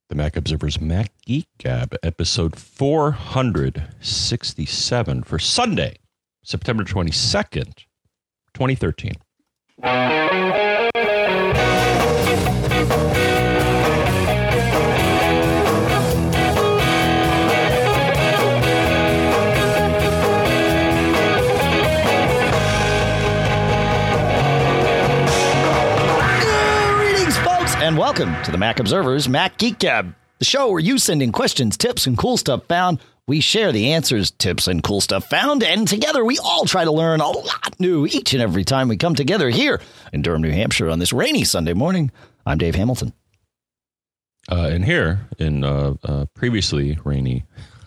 The Mac Observer's Mac Geek Gab, episode 467 for Sunday, September 22nd, 2013. And welcome to the Mac Observer's Mac Geek Gab, the show where you send in questions, tips, and cool stuff found. We share the answers, tips, and cool stuff found, and together we all try to learn a lot new each and every time we come together here in Durham, New Hampshire on this rainy Sunday morning. I'm Dave Hamilton. And here in previously rainy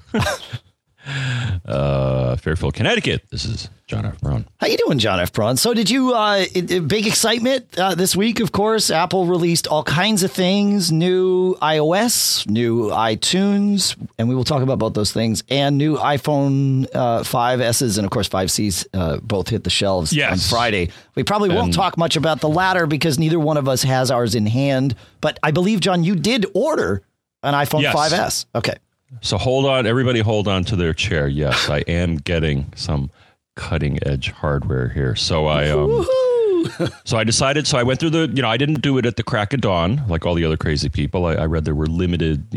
Fairfield, Connecticut, this is John F. Braun. How you doing, John F. Braun? So did you, big excitement this week, of course. Apple released all kinds of things, new iOS, new iTunes, and we will talk about both those things, and new iPhone 5Ss and, of course, 5Cs both hit the shelves on Friday. We probably won't talk much about the latter because neither one of us has ours in hand, but I believe, John, you did order an iPhone 5S. Okay. So hold on, everybody hold on to their chair. Yes, I am getting some cutting edge hardware here. So I decided, so I went through the, I didn't do it at the crack of dawn like all the other crazy people. I read there were limited,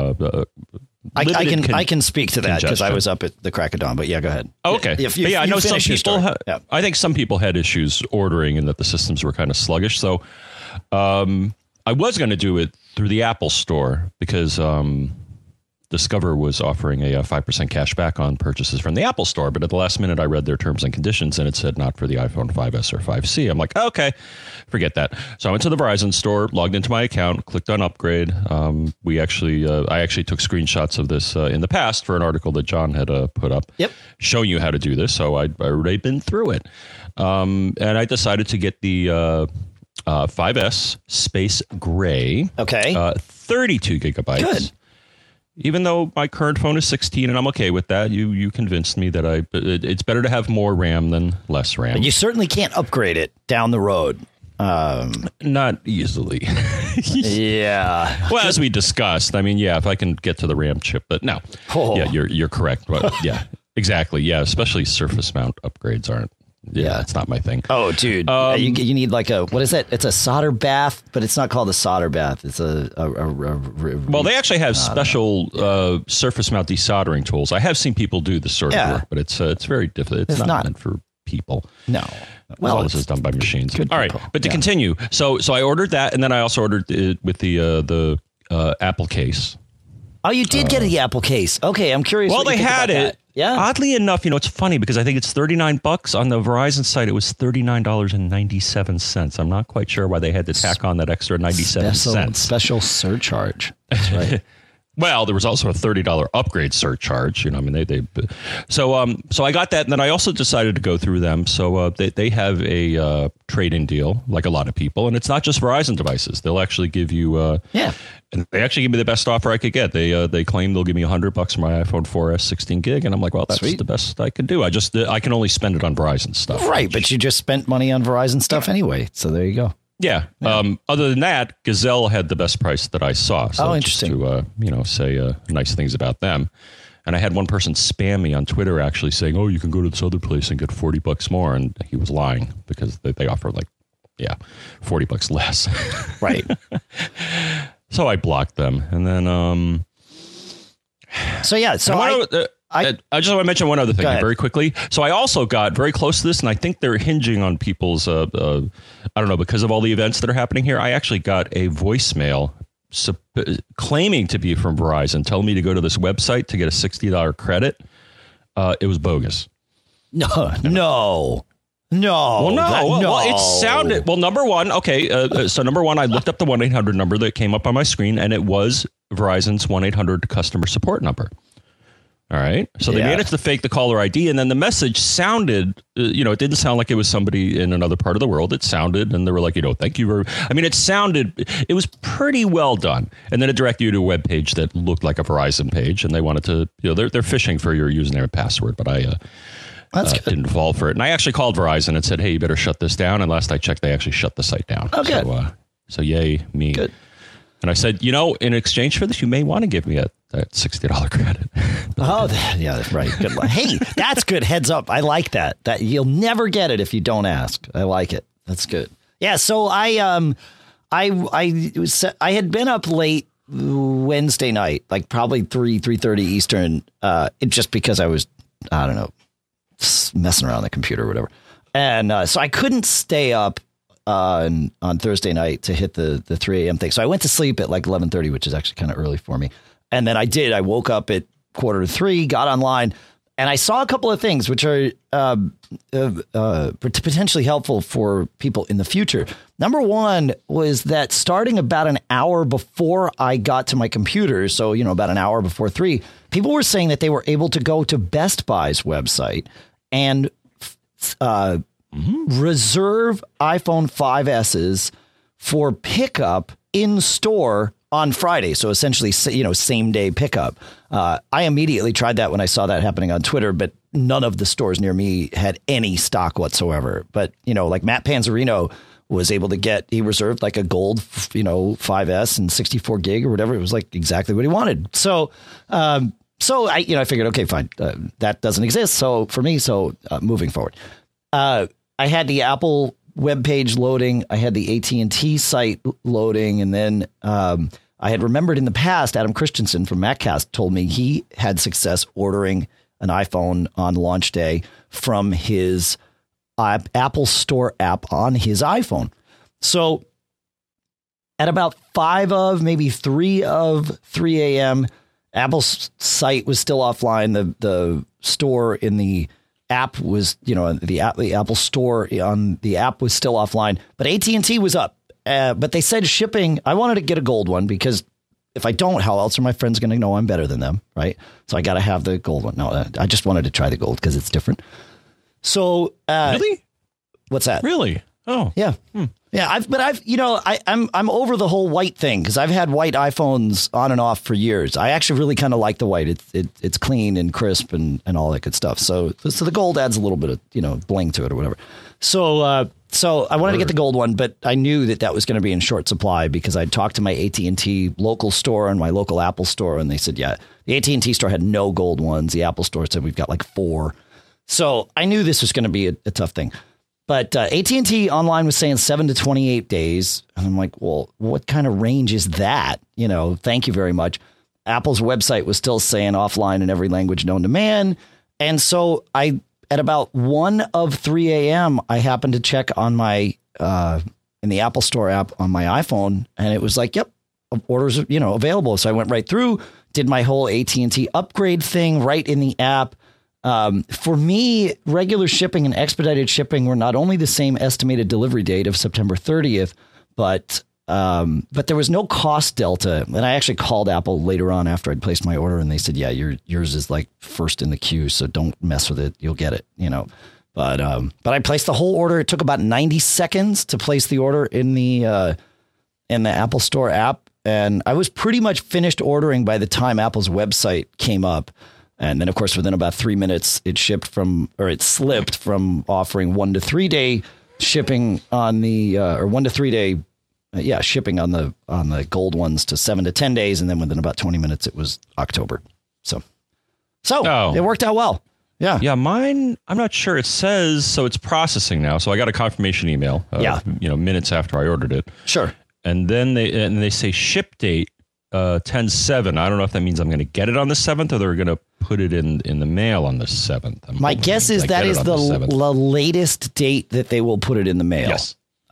I can speak to that because I was up at the crack of dawn, but yeah, go ahead. Oh, okay. I know some people, I think some people had issues ordering and that the systems were kind of sluggish. So I was going to do it through the Apple Store because Discover was offering a 5% cash back on purchases from the Apple Store. But at the last minute, I read their terms and conditions and it said not for the iPhone 5S or 5C. I'm like, okay, forget that. So I went to the Verizon store, logged into my account, clicked on upgrade. I actually took screenshots of this in the past for an article that John had put up showing you how to do this. So I'd already been through it. And I decided to get the 5S Space Gray. Okay. 32 gigabytes. Good. Even though my current phone is 16 and I'm okay with that, you convinced me that it's better to have more RAM than less RAM. But you certainly can't upgrade it down the road. Not easily. Yeah. Well, as we discussed, if I can get to the RAM chip, but no. Oh. Yeah, you're correct. But yeah, exactly. Yeah, especially surface mount upgrades aren't. Yeah, it's not my thing. Oh, dude, you need like what is that? It's a solder bath, but it's not called a solder bath. It's well, they actually have special surface mount desoldering tools. I have seen people do this sort of work, but it's very difficult. It's not meant for people. No. Well, all this is done by machines. All right, but to continue, so I ordered that, and then I also ordered it with the Apple case. Oh, you did get the Apple case. Okay, I'm curious. Well, they had it. Yeah. Oddly enough, it's funny because I think it's $39 on the Verizon site. It was $39.97. I'm not quite sure why they had to tack on that extra 97 cents. Special surcharge. That's right. Well, there was also a $30 upgrade surcharge. So I got that, and then I also decided to go through them. So they have a trade-in deal, like a lot of people, and it's not just Verizon devices. They'll actually give you and they actually give me the best offer I could get. They claim they'll give me $100 for my iPhone 4S 16 gig, and I'm like, well, that's the best I can do. I can only spend it on Verizon stuff. Right, but you just spent money on Verizon stuff anyway, so there you go. Yeah. Other than that, Gazelle had the best price that I saw. So interesting. Just to say nice things about them. And I had one person spam me on Twitter actually saying, "Oh, you can go to this other place and get $40 more," and he was lying because they offer $40 less. Right. So I blocked them, and then I just want to mention one other thing very quickly. So I also got very close to this, and I think they're hinging on people's, I don't know, because of all the events that are happening here. I actually got a voicemail claiming to be from Verizon, telling me to go to this website to get a $60 credit. It was bogus. No. Well, it sounded, number one, so number one, I looked up the 1-800 number that came up on my screen, and it was Verizon's 1-800 customer support number. All right. So they managed to fake the caller ID, and then the message sounded, it didn't sound like it was somebody in another part of the world. It sounded, and they were like, thank you very, it was pretty well done. And then it directed you to a web page that looked like a Verizon page, and they wanted to, they're fishing for your username and password, but I didn't fall for it. And I actually called Verizon and said, hey, you better shut this down. And last I checked, they actually shut the site down. Oh, good. So yay, me. Good. And I said, in exchange for this, you may want to give me that $60 credit. Yeah, right. Good luck. Hey, that's good. Heads up. I like that. That you'll never get it if you don't ask. I like it. That's good. Yeah. So I had been up late Wednesday night, like probably 3:30 Eastern, just because I was, I don't know, messing around on the computer or whatever. And so I couldn't stay up on Thursday night to hit the 3 a.m. thing. So I went to sleep at like 11:30, which is actually kind of early for me. And then I woke up at 2:45, got online, and I saw a couple of things which are potentially helpful for people in the future. Number one was that starting about an hour before I got to my computer, so, about an hour before 3, people were saying that they were able to go to Best Buy's website and reserve iPhone 5S's for pickup in store on Friday. So essentially, same day pickup. I immediately tried that when I saw that happening on Twitter, but none of the stores near me had any stock whatsoever. But, like Matt Panzarino was able to he reserved like a gold, 5S and 64 gig or whatever. It was like exactly what he wanted. So I figured, okay, fine. That doesn't exist. So for me, moving forward, I had the Apple webpage loading. I had the AT&T site loading. And then I had remembered in the past, Adam Christensen from MacCast told me he had success ordering an iPhone on launch day from his Apple Store app on his iPhone. So at about 3 a.m., Apple's site was still offline. The store in the app was, the Apple Store on the app was still offline, but AT&T was up. But they said shipping. I wanted to get a gold one because if I don't, how else are my friends going to know I'm better than them? Right. So I got to have the gold one. No, I just wanted to try the gold because it's different. So really? What's that? Really? Oh, yeah. Yeah. I'm over the whole white thing because I've had white iPhones on and off for years. I actually really kind of like the white. It's clean and crisp and all that good stuff. So the gold adds a little bit of, bling to it or whatever. So I wanted to get the gold one, but I knew that was going to be in short supply because I talked to my AT&T local store and my local Apple store. And they said, yeah, the AT&T store had no gold ones. The Apple store said we've got like 4. So I knew this was going to be a tough thing. But AT&T online was saying 7 to 28 days. And I'm like, well, what kind of range is that? Thank you very much. Apple's website was still saying offline in every language known to man. And so at about 3 a.m., I happened to check on my in the Apple Store app on my iPhone. And it was like, yep, orders, available. So I went right through, did my whole AT&T upgrade thing right in the app. For me, regular shipping and expedited shipping were not only the same estimated delivery date of September 30th, but there was no cost delta. And I actually called Apple later on after I'd placed my order, and they said, yeah, yours is like first in the queue, so don't mess with it. You'll get it, But I placed the whole order. It took about 90 seconds to place the order in the Apple Store app, and I was pretty much finished ordering by the time Apple's website came up. And then, of course, within about 3 minutes, it slipped from offering 1 to 3 day shipping on the or 1 to 3 day, shipping on the gold ones to 7 to 10 days, and then within about 20 minutes, it was October. So It worked out well. Yeah, mine. I'm not sure. It says so. It's processing now. So I got a confirmation email. Minutes after I ordered it. Sure. And then they say ship date 10/7. I don't know if that means I'm going to get it on the 7th or they're going to put it in the mail on the 7th. My guess is that is the latest date that they will put it in the mail. Yes.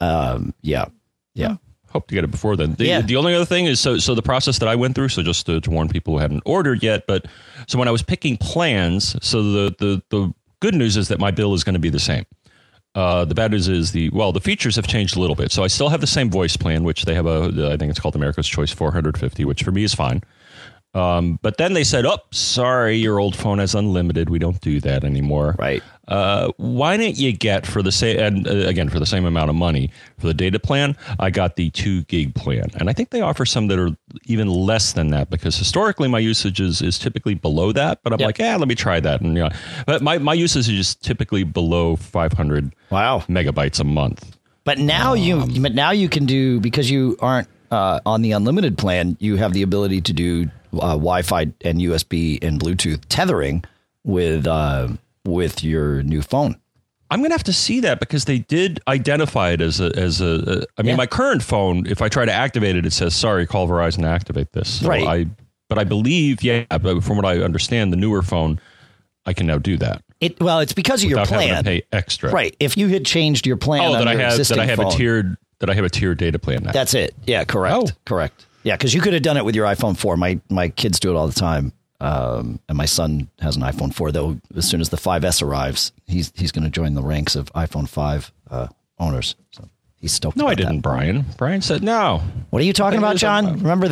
Yeah. Hope to get it before then. The only other thing is so the process that I went through. So just to warn people who hadn't ordered yet, but so when I was picking plans, so the good news is that my bill is going to be the same. The bad news is the features have changed a little bit. So I still have the same voice plan, which they have I think it's called America's Choice 450, which for me is fine. But then they said, oh, sorry, your old phone has unlimited. We don't do that anymore. Right. Why didn't you get for the same, and again, for the same amount of money for the data plan, I got the 2 gig plan. And I think they offer some that are even less than that because historically my usage is typically below that, but I'm like, let me try that. And but my usage is typically below 500 megabytes a month. But now you can do, because you aren't on the unlimited plan, you have the ability to do Wi-Fi and USB and Bluetooth tethering with your new phone. I'm going to have to see that because they did identify it as a. I mean, my current phone, if I try to activate it, it says, sorry, call Verizon to activate this. So right. But I believe, but from what I understand, the newer phone, I can now do that. It's because of your plan. Having to pay extra. Right. If you had changed your plan on your existing phone. That I have a tiered data plan now. That's it. Yeah, correct. Correct. Yeah, because you could have done it with your iPhone 4. My kids do it all the time. And my son has an iPhone 4, though. As soon as the 5S arrives, he's going to join the ranks of iPhone 5 owners. So he's stoked. No, I didn't, Brian. Brian said no. What are you talking about, John? Remember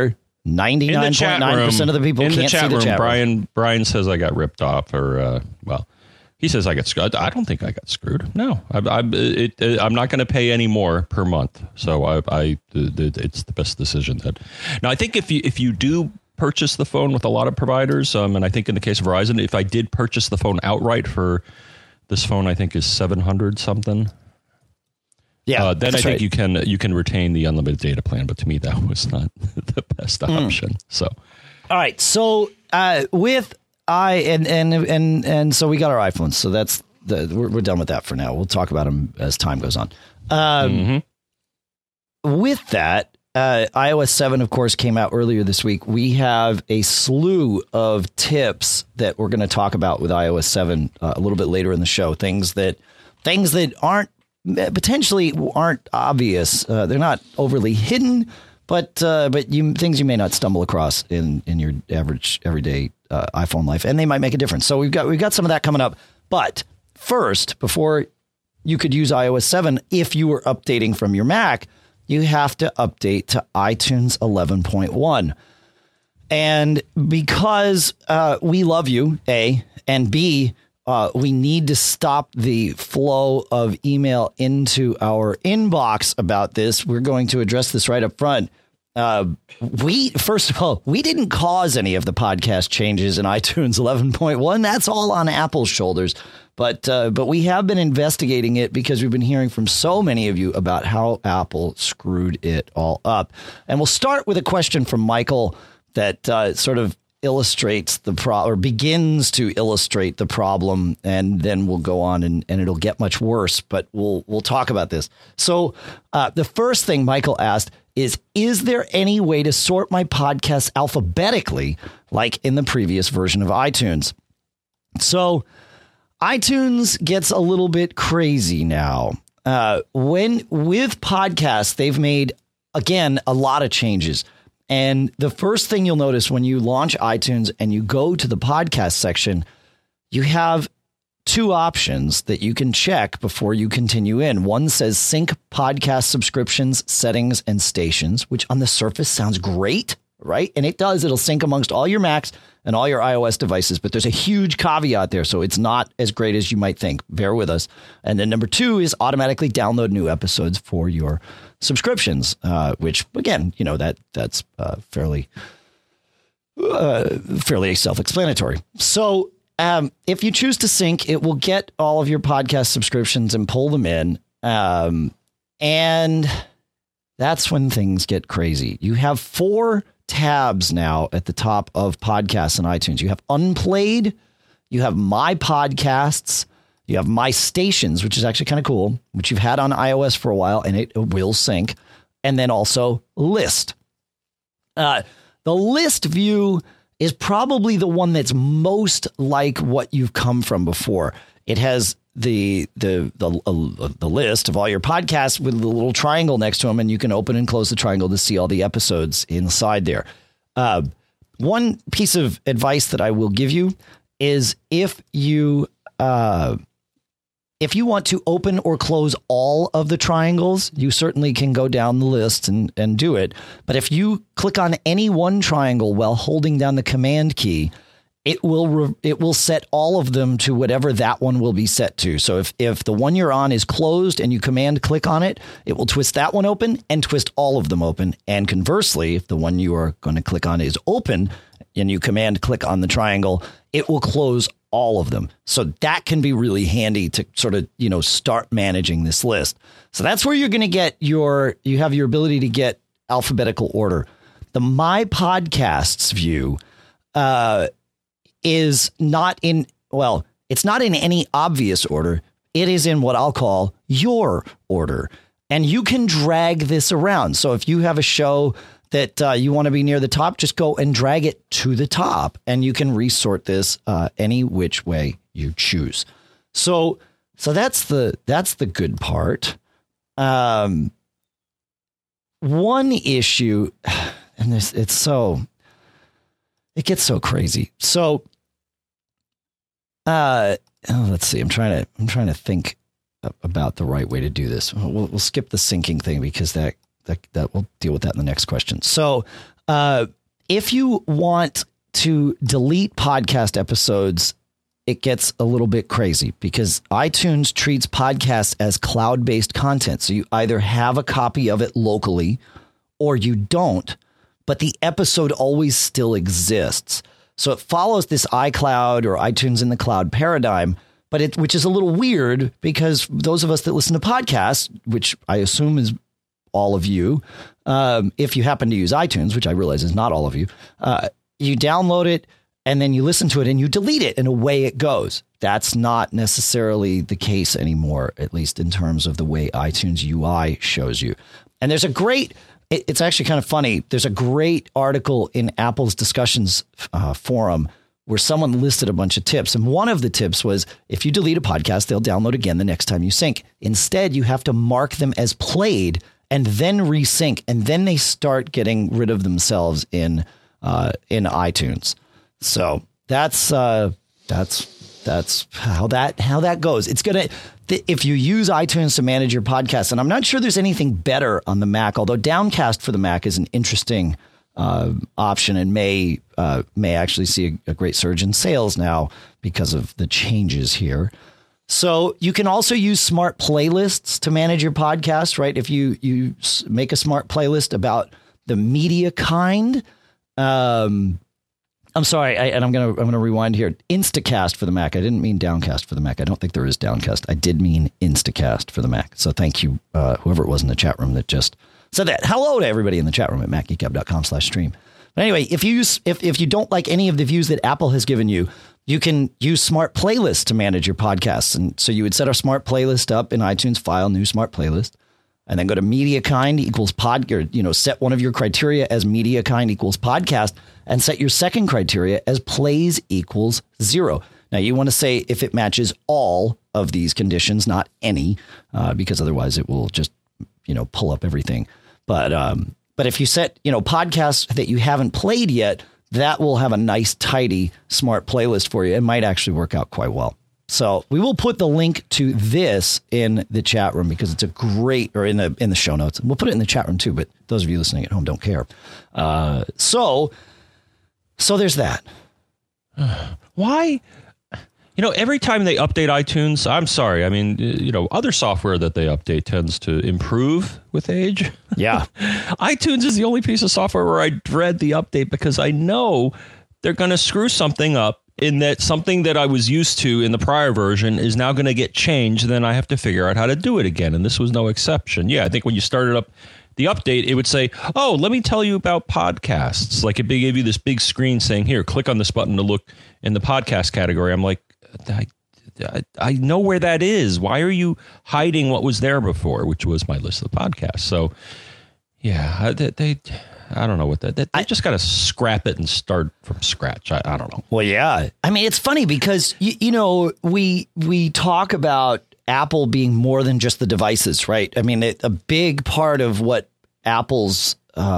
99.9% of the people can't see the chat room. Brian says I got ripped off, or he says I got screwed. I don't think I got screwed. No, I'm not going to pay any more per month. So it's the best decision. Now I think if you do purchase the phone with a lot of providers, and I think in the case of Verizon, if I did purchase the phone outright for this phone, I think is $700 something. Yeah, then I think you can retain the unlimited data plan, but to me that was not the best option. So, all right. So with and so we got our iPhones. So that's we're done with that for now. We'll talk about them as time goes on. With that, iOS 7, of course, came out earlier this week. We have a slew of tips that we're going to talk about with iOS 7 a little bit later in the show. Things that potentially aren't obvious. They're not overly hidden, but things you may not stumble across in your average everyday iPhone life, and they might make a difference. So we've got some of that coming up. But first, before you could use iOS 7, if you were updating from your Mac, you have to update to iTunes 11.1. And because we love you, A, and B, we need to stop the flow of email into our inbox about this. We're going to address this right up front. First of all, we didn't cause any of the podcast changes in iTunes 11.1. That's all on Apple's shoulders. But we have been investigating it because we've been hearing from so many of you about how Apple screwed it all up. And we'll start with a question from Michael that sort of illustrates or begins to illustrate the problem, and then we'll go on and it'll get much worse. But we'll talk about this. So the first thing Michael asked is there any way to sort my podcasts alphabetically like in the previous version of iTunes? So iTunes gets a little bit crazy now. With podcasts, they've made, again, a lot of changes. And the first thing you'll notice when you launch iTunes and you go to the podcast section, you have two options that you can check before you continue in. One says sync podcast subscriptions, settings, and stations, which on the surface sounds great, right? And it does. It'll sync amongst all your Macs and all your iOS devices. But there's a huge caveat there. So it's not as great as you might think. Bear with us. And then number two is automatically download new episodes for your subscriptions, which, again, that's fairly self-explanatory. So if you choose to sync, it will get all of your podcast subscriptions and pull them in. And that's when things get crazy. You have 4 tabs now at the top of podcasts in iTunes. You have Unplayed, you have My Podcasts, you have My Stations, which is actually kind of cool, which you've had on iOS for a while, and it will sync. And then also List. The List view is probably the one that's most like what you've come from before. It has the list of all your podcasts with the little triangle next to them, and you can open and close the triangle to see all the episodes inside there. One piece of advice that I will give you is if you want to open or close all of the triangles, you certainly can go down the list and do it. But if you click on any one triangle while holding down the command key, it will set all of them to whatever that one will be set to. So if the one you're on is closed and you command click on it, it will twist that one open and twist all of them open. And conversely, if the one you are going to click on is open and you command click on the triangle, it will close all of them. So that can be really handy to sort of, start managing this list. So that's where you're going to get you have your ability to get alphabetical order. The My Podcasts view is not in, well, it's not in any obvious order. It is in what I'll call your order. And you can drag this around. So if you have a show that you want to be near the top, just go and drag it to the top. And you can resort this any which way you choose. So that's the good part. One issue, and it gets so crazy. So, let's see. I'm trying to think about the right way to do this. We'll skip the syncing thing because that we'll deal with that in the next question. So, if you want to delete podcast episodes, it gets a little bit crazy because iTunes treats podcasts as cloud-based content. So you either have a copy of it locally or you don't, but the episode always still exists. So it follows this iCloud or iTunes in the cloud paradigm, but which is a little weird because those of us that listen to podcasts, which I assume is all of you, if you happen to use iTunes, which I realize is not all of you, you download it and then you listen to it and you delete it and away it goes. That's not necessarily the case anymore, at least in terms of the way iTunes UI shows you. And there's it's actually kind of funny. There's a great article in Apple's discussions forum where someone listed a bunch of tips. And one of the tips was if you delete a podcast, they'll download again the next time you sync. Instead, you have to mark them as played and then resync. And then they start getting rid of themselves in iTunes. So that's how that goes. It's going to, if you use iTunes to manage your podcast, and I'm not sure there's anything better on the Mac, although Downcast for the Mac is an interesting option and may actually see a great surge in sales now because of the changes here. So you can also use smart playlists to manage your podcast, right? If you make a smart playlist about the media kind, I'm sorry, and I'm gonna rewind here. Instacast for the Mac. I didn't mean Downcast for the Mac. I don't think there is Downcast. I did mean Instacast for the Mac. So thank you, whoever it was in the chat room that just said that. Hello to everybody in the chat room at macgeekgab.com/stream. But anyway, if you don't like any of the views that Apple has given you, you can use smart playlists to manage your podcasts. And so you would set a smart playlist up in iTunes, file new smart playlist, and then go to media kind equals pod, or, set one of your criteria as media kind equals podcast and set your second criteria as plays equals 0. Now you want to say if it matches all of these conditions, not any, because otherwise it will just, pull up everything. But if you set, podcasts that you haven't played yet, that will have a nice, tidy, smart playlist for you. It might actually work out quite well. So we will put the link to this in the chat room because it's a great, or in the show notes. We'll put it in the chat room too, but those of you listening at home don't care. So there's that. Why? Every time they update iTunes, I'm sorry. I mean, other software that they update tends to improve with age. Yeah. iTunes is the only piece of software where I dread the update because I know they're going to screw something up in that something that I was used to in the prior version is now going to get changed. Then I have to figure out how to do it again. And this was no exception. Yeah, I think when you started up the update, it would say, oh, let me tell you about podcasts. Like it gave you this big screen saying, here, click on this button to look in the podcast category. I'm like, I know where that is. Why are you hiding what was there before, which was my list of podcasts? So, yeah, I don't know what that. I just got to scrap it and start from scratch. I don't know. Well, yeah. I mean, it's funny because, we talk about Apple being more than just the devices, right? I mean, a big part of what Apple's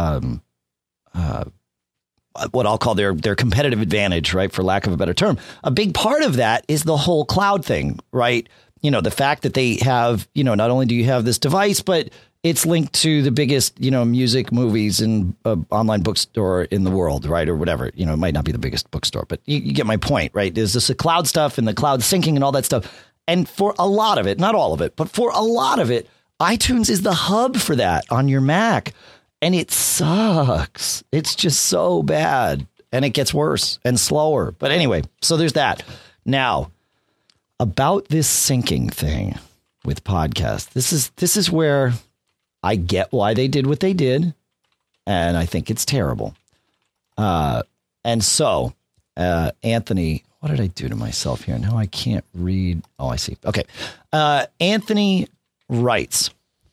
what I'll call their competitive advantage, right, for lack of a better term, a big part of that is the whole cloud thing, right? The fact that they have, not only do you have this device, but it's linked to the biggest, music, movies, and online bookstore in the world, right? Or whatever. It might not be the biggest bookstore, but you get my point, right? There's this cloud stuff and the cloud syncing and all that stuff. And for a lot of it, not all of it, but for a lot of it, iTunes is the hub for that on your Mac. And it sucks. It's just so bad. And it gets worse and slower. But anyway, so there's that. Now, about this syncing thing with podcasts, this is where I get why they did what they did. and I think it's terrible. And so, Anthony, what did I do to myself here? Now I can't read. Oh, I see. Okay. Anthony writes,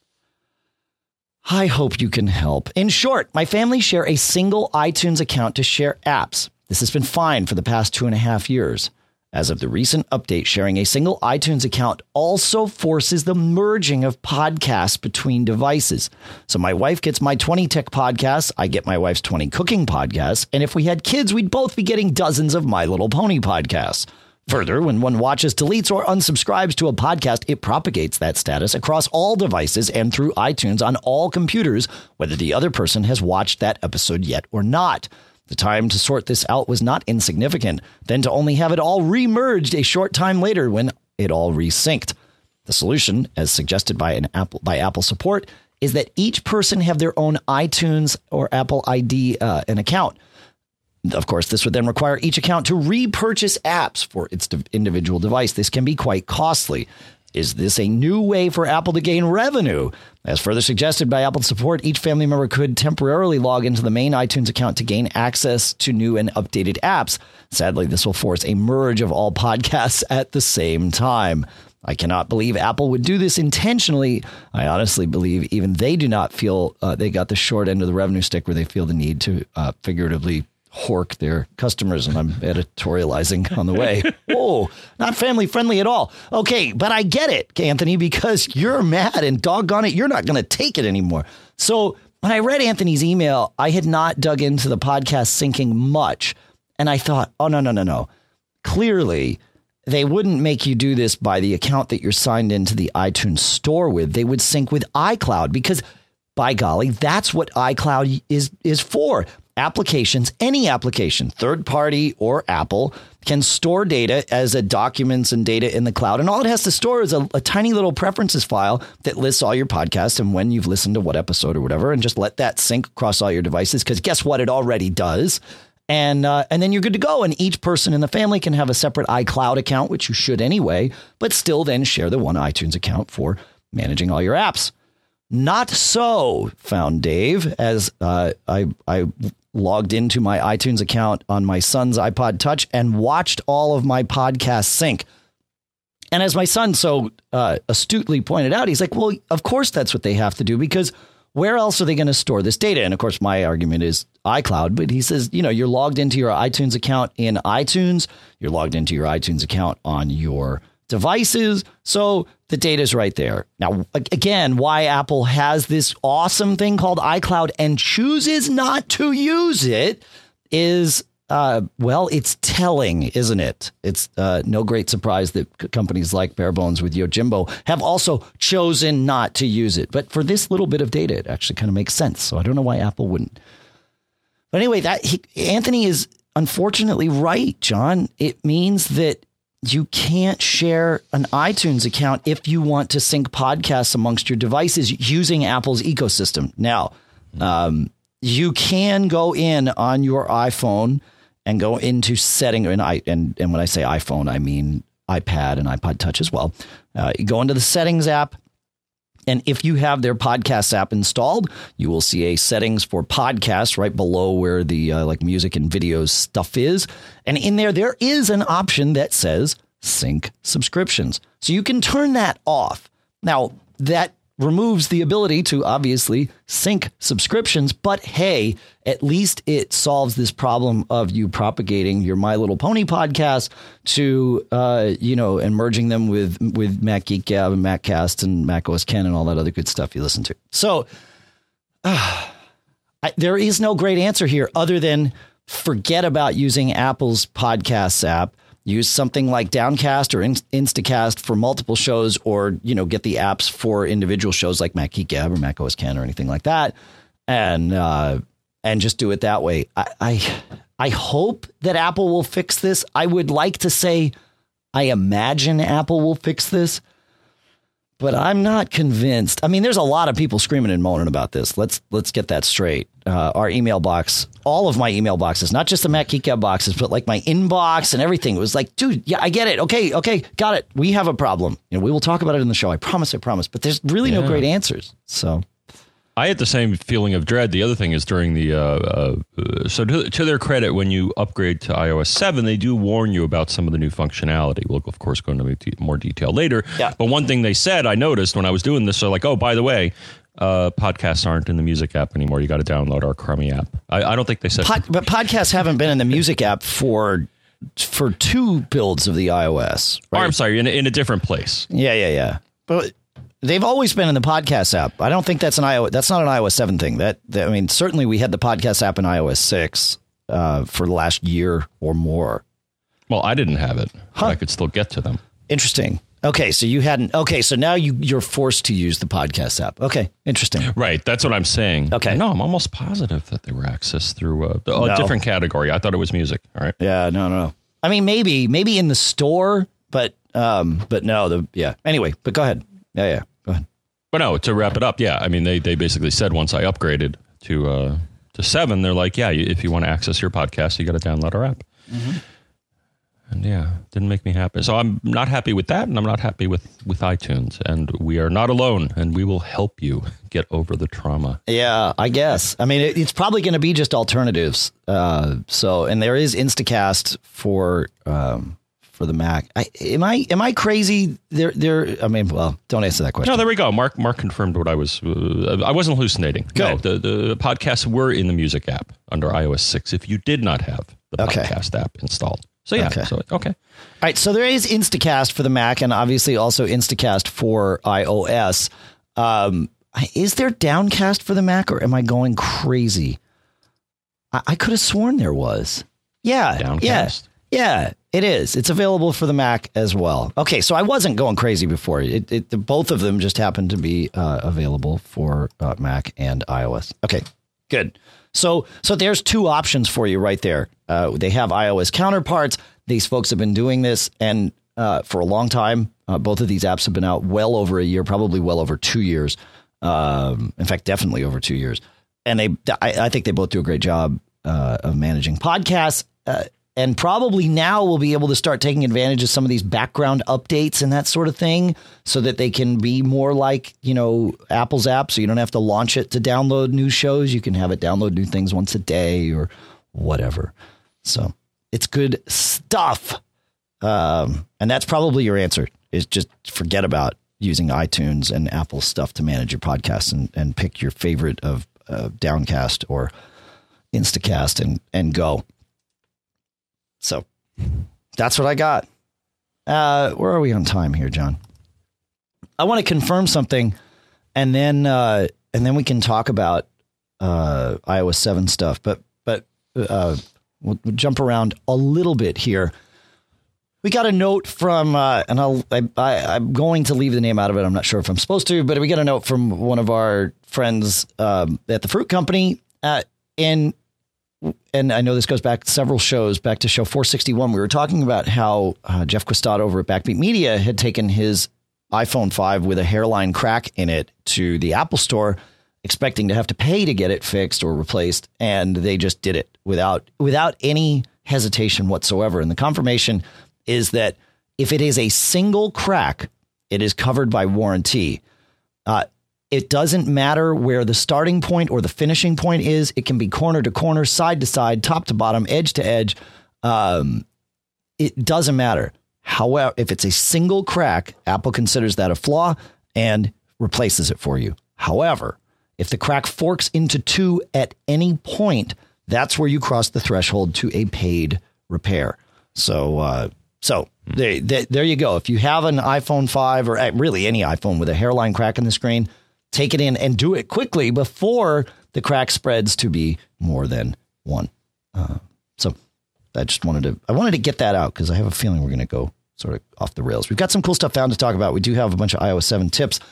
I hope you can help. In short, my family share a single iTunes account to share apps. This has been fine for the past 2.5 years. As of the recent update, sharing a single iTunes account also forces the merging of podcasts between devices. So my wife gets my 20 tech podcasts, I get my wife's 20 cooking podcasts, and if we had kids, we'd both be getting dozens of My Little Pony podcasts. Further, when one watches, deletes, or unsubscribes to a podcast, it propagates that status across all devices and through iTunes on all computers, whether the other person has watched that episode yet or not. The time to sort this out was not insignificant, then to only have it all re-merged a short time later when it all resynced. The solution, as suggested by Apple support, is that each person have their own iTunes or Apple ID an account. Of course, this would then require each account to repurchase apps for its individual device. This can be quite costly. Is this a new way for Apple to gain revenue? As further suggested by Apple support, each family member could temporarily log into the main iTunes account to gain access to new and updated apps. Sadly, this will force a merge of all podcasts at the same time. I cannot believe Apple would do this intentionally. I honestly believe even they do not feel they got the short end of the revenue stick where they feel the need to figuratively hork their customers, and I'm editorializing on the way. Whoa, not family friendly at all. Okay, but I get it, Anthony, because you're mad and doggone it, you're not going to take it anymore. So when I read Anthony's email, I had not dug into the podcast syncing much, and I thought, oh, no. Clearly, they wouldn't make you do this by the account that you're signed into the iTunes store with. They would sync with iCloud because, by golly, that's what iCloud is for. Applications, any application, third party or Apple, can store data as documents and data in the cloud. And all it has to store is a tiny little preferences file that lists all your podcasts and when you've listened to what episode or whatever, and just let that sync across all your devices. Because guess what? It already does. And then you're good to go. And each person in the family can have a separate iCloud account, which you should anyway, but still then share the one iTunes account for managing all your apps. Not so, found Dave, as I logged into my iTunes account on my son's iPod Touch and watched all of my podcasts sync. And as my son so astutely pointed out, he's like, well, of course that's what they have to do, because where else are they going to store this data? And of course, my argument is iCloud. But he says, you're logged into your iTunes account in iTunes. You're logged into your iTunes account on your devices. So the data is right there. Now, again, why Apple has this awesome thing called iCloud and chooses not to use it is, it's telling, isn't it? It's no great surprise that companies like Barebones with Yojimbo have also chosen not to use it. But for this little bit of data, it actually kind of makes sense. So I don't know why Apple wouldn't. But anyway, Anthony is unfortunately right, John. It means that you can't share an iTunes account if you want to sync podcasts amongst your devices using Apple's ecosystem. Now, you can go in on your iPhone and go into setting, and when I say iPhone, I mean iPad and iPod Touch as well. You go into the settings app, and if you have their podcast app installed, you will see a settings for podcasts right below where the music and videos stuff is. And in there is an option that says sync subscriptions. So you can turn that off. Now, that removes the ability to obviously sync subscriptions. But hey, at least it solves this problem of you propagating your My Little Pony podcast to, and merging them with Mac Geek Gab and MacCast and Mac OS Ken and all that other good stuff you listen to. So there is no great answer here other than forget about using Apple's podcasts app. Use something like Downcast or Instacast for multiple shows, or, get the apps for individual shows like Mac Geek Gab or Mac OS Ken or anything like that. And just do it that way. I hope that Apple will fix this. I would like to say I imagine Apple will fix this, but I'm not convinced. I mean, there's a lot of people screaming and moaning about this. Let's get that straight. Our email box, all of my email boxes, not just the Mac Geek Gab boxes, but like my inbox and everything. It was like, dude, yeah, I get it. Okay, got it. We have a problem. We will talk about it in the show. I promise. But there's really no great answers. So I had the same feeling of dread. The other thing is during the so to their credit, when you upgrade to iOS 7, they do warn you about some of the new functionality. We'll of course go into more detail later. Yeah. But one thing they said, I noticed when I was doing this, they're like, oh, by the way, podcasts aren't in the music app anymore. You got to download our crummy app. I don't think they said, but podcasts haven't been in the music app for 2 builds of the iOS. Right? Or, I'm sorry, in a different place. Yeah. But they've always been in the podcast app. I don't think that's that's not an iOS 7 thing. I mean, certainly we had the podcast app in iOS 6 for the last year or more. Well, I didn't have it, but I could still get to them. Interesting. Okay, so you hadn't. Okay, so now you're forced to use the podcast app. Okay, interesting. Right, that's what I'm saying. Okay. No, I'm almost positive that they were accessed through a different category. I thought it was music. All right. Yeah, no. I mean, maybe in the store, but no. Anyway, but go ahead. Yeah. Go ahead. But no, to wrap it up, yeah. I mean, they basically said once I upgraded to 7, they're like, yeah, if you want to access your podcast, you got to download our app. Mm-hmm. And yeah, didn't make me happy. So I'm not happy with that, and I'm not happy with iTunes. And we are not alone, and we will help you get over the trauma. Yeah, I guess. I mean, it's probably going to be just alternatives. And there is Instacast for the Mac. Am I crazy? I mean, well, don't answer that question. No, there we go. Mark confirmed what I was. I wasn't hallucinating. Good. No, the podcasts were in the music app under iOS 6. If you did not have the podcast app installed. So yeah, okay. All right, so there is Instacast for the Mac and obviously also Instacast for iOS. Is there Downcast for the Mac, or am I going crazy? I could have sworn there was. Yeah. Downcast? Yeah, it is. It's available for the Mac as well. Okay, so I wasn't going crazy before. Both of them just happened to be available for Mac and iOS. Okay, good. So there's 2 options for you right there. They have iOS counterparts. These folks have been doing this and for a long time. Both of these apps have been out well over a year, probably well over 2 years. In fact, definitely over 2 years. And I think they both do a great job of managing podcasts. And probably now we'll be able to start taking advantage of some of these background updates and that sort of thing so that they can be more like, Apple's app. So you don't have to launch it to download new shows. You can have it download new things once a day or whatever. So it's good stuff. And that's probably your answer, is just forget about using iTunes and Apple stuff to manage your podcasts and pick your favorite of Downcast or Instacast and go. So that's what I got. Where are we on time here, John? I want to confirm something, and then we can talk about iOS 7 stuff. But we'll jump around a little bit here. We got a note from, and I'm going to leave the name out of it. I'm not sure if I'm supposed to, but we got a note from one of our friends at the Fruit Company, and I know this goes back several shows, back to show 461. We were talking about how Jeff Quistad over at Backbeat Media had taken his iPhone 5 with a hairline crack in it to the Apple Store, expecting to have to pay to get it fixed or replaced. And they just did it without any hesitation whatsoever. And the confirmation is that if it is a single crack, it is covered by warranty. It doesn't matter where the starting point or the finishing point is. It can be corner to corner, side to side, top to bottom, edge to edge. It doesn't matter. However, if it's a single crack, Apple considers that a flaw and replaces it for you. However, if the crack forks into 2 at any point, that's where you cross the threshold to a paid repair. So there you go. If you have an iPhone 5 or really any iPhone with a hairline crack in the screen, take it in and do it quickly before the crack spreads to be more than one. So I wanted to get that out because I have a feeling we're going to go sort of off the rails. We've got some cool stuff found to talk about. We do have a bunch of iOS 7 tips.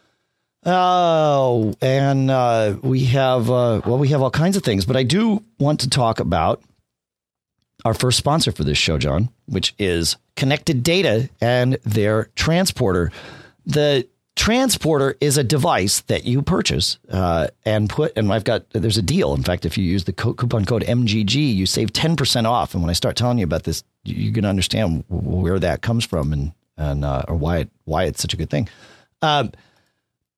Oh, and we have all kinds of things, but I do want to talk about our first sponsor for this show, John, which is Connected Data and their transporter. The transporter is a device that you purchase and there's a deal. In fact, if you use the coupon code MGG, you save 10% off. And when I start telling you about this, you're going to understand where that comes from and or why it's such a good thing.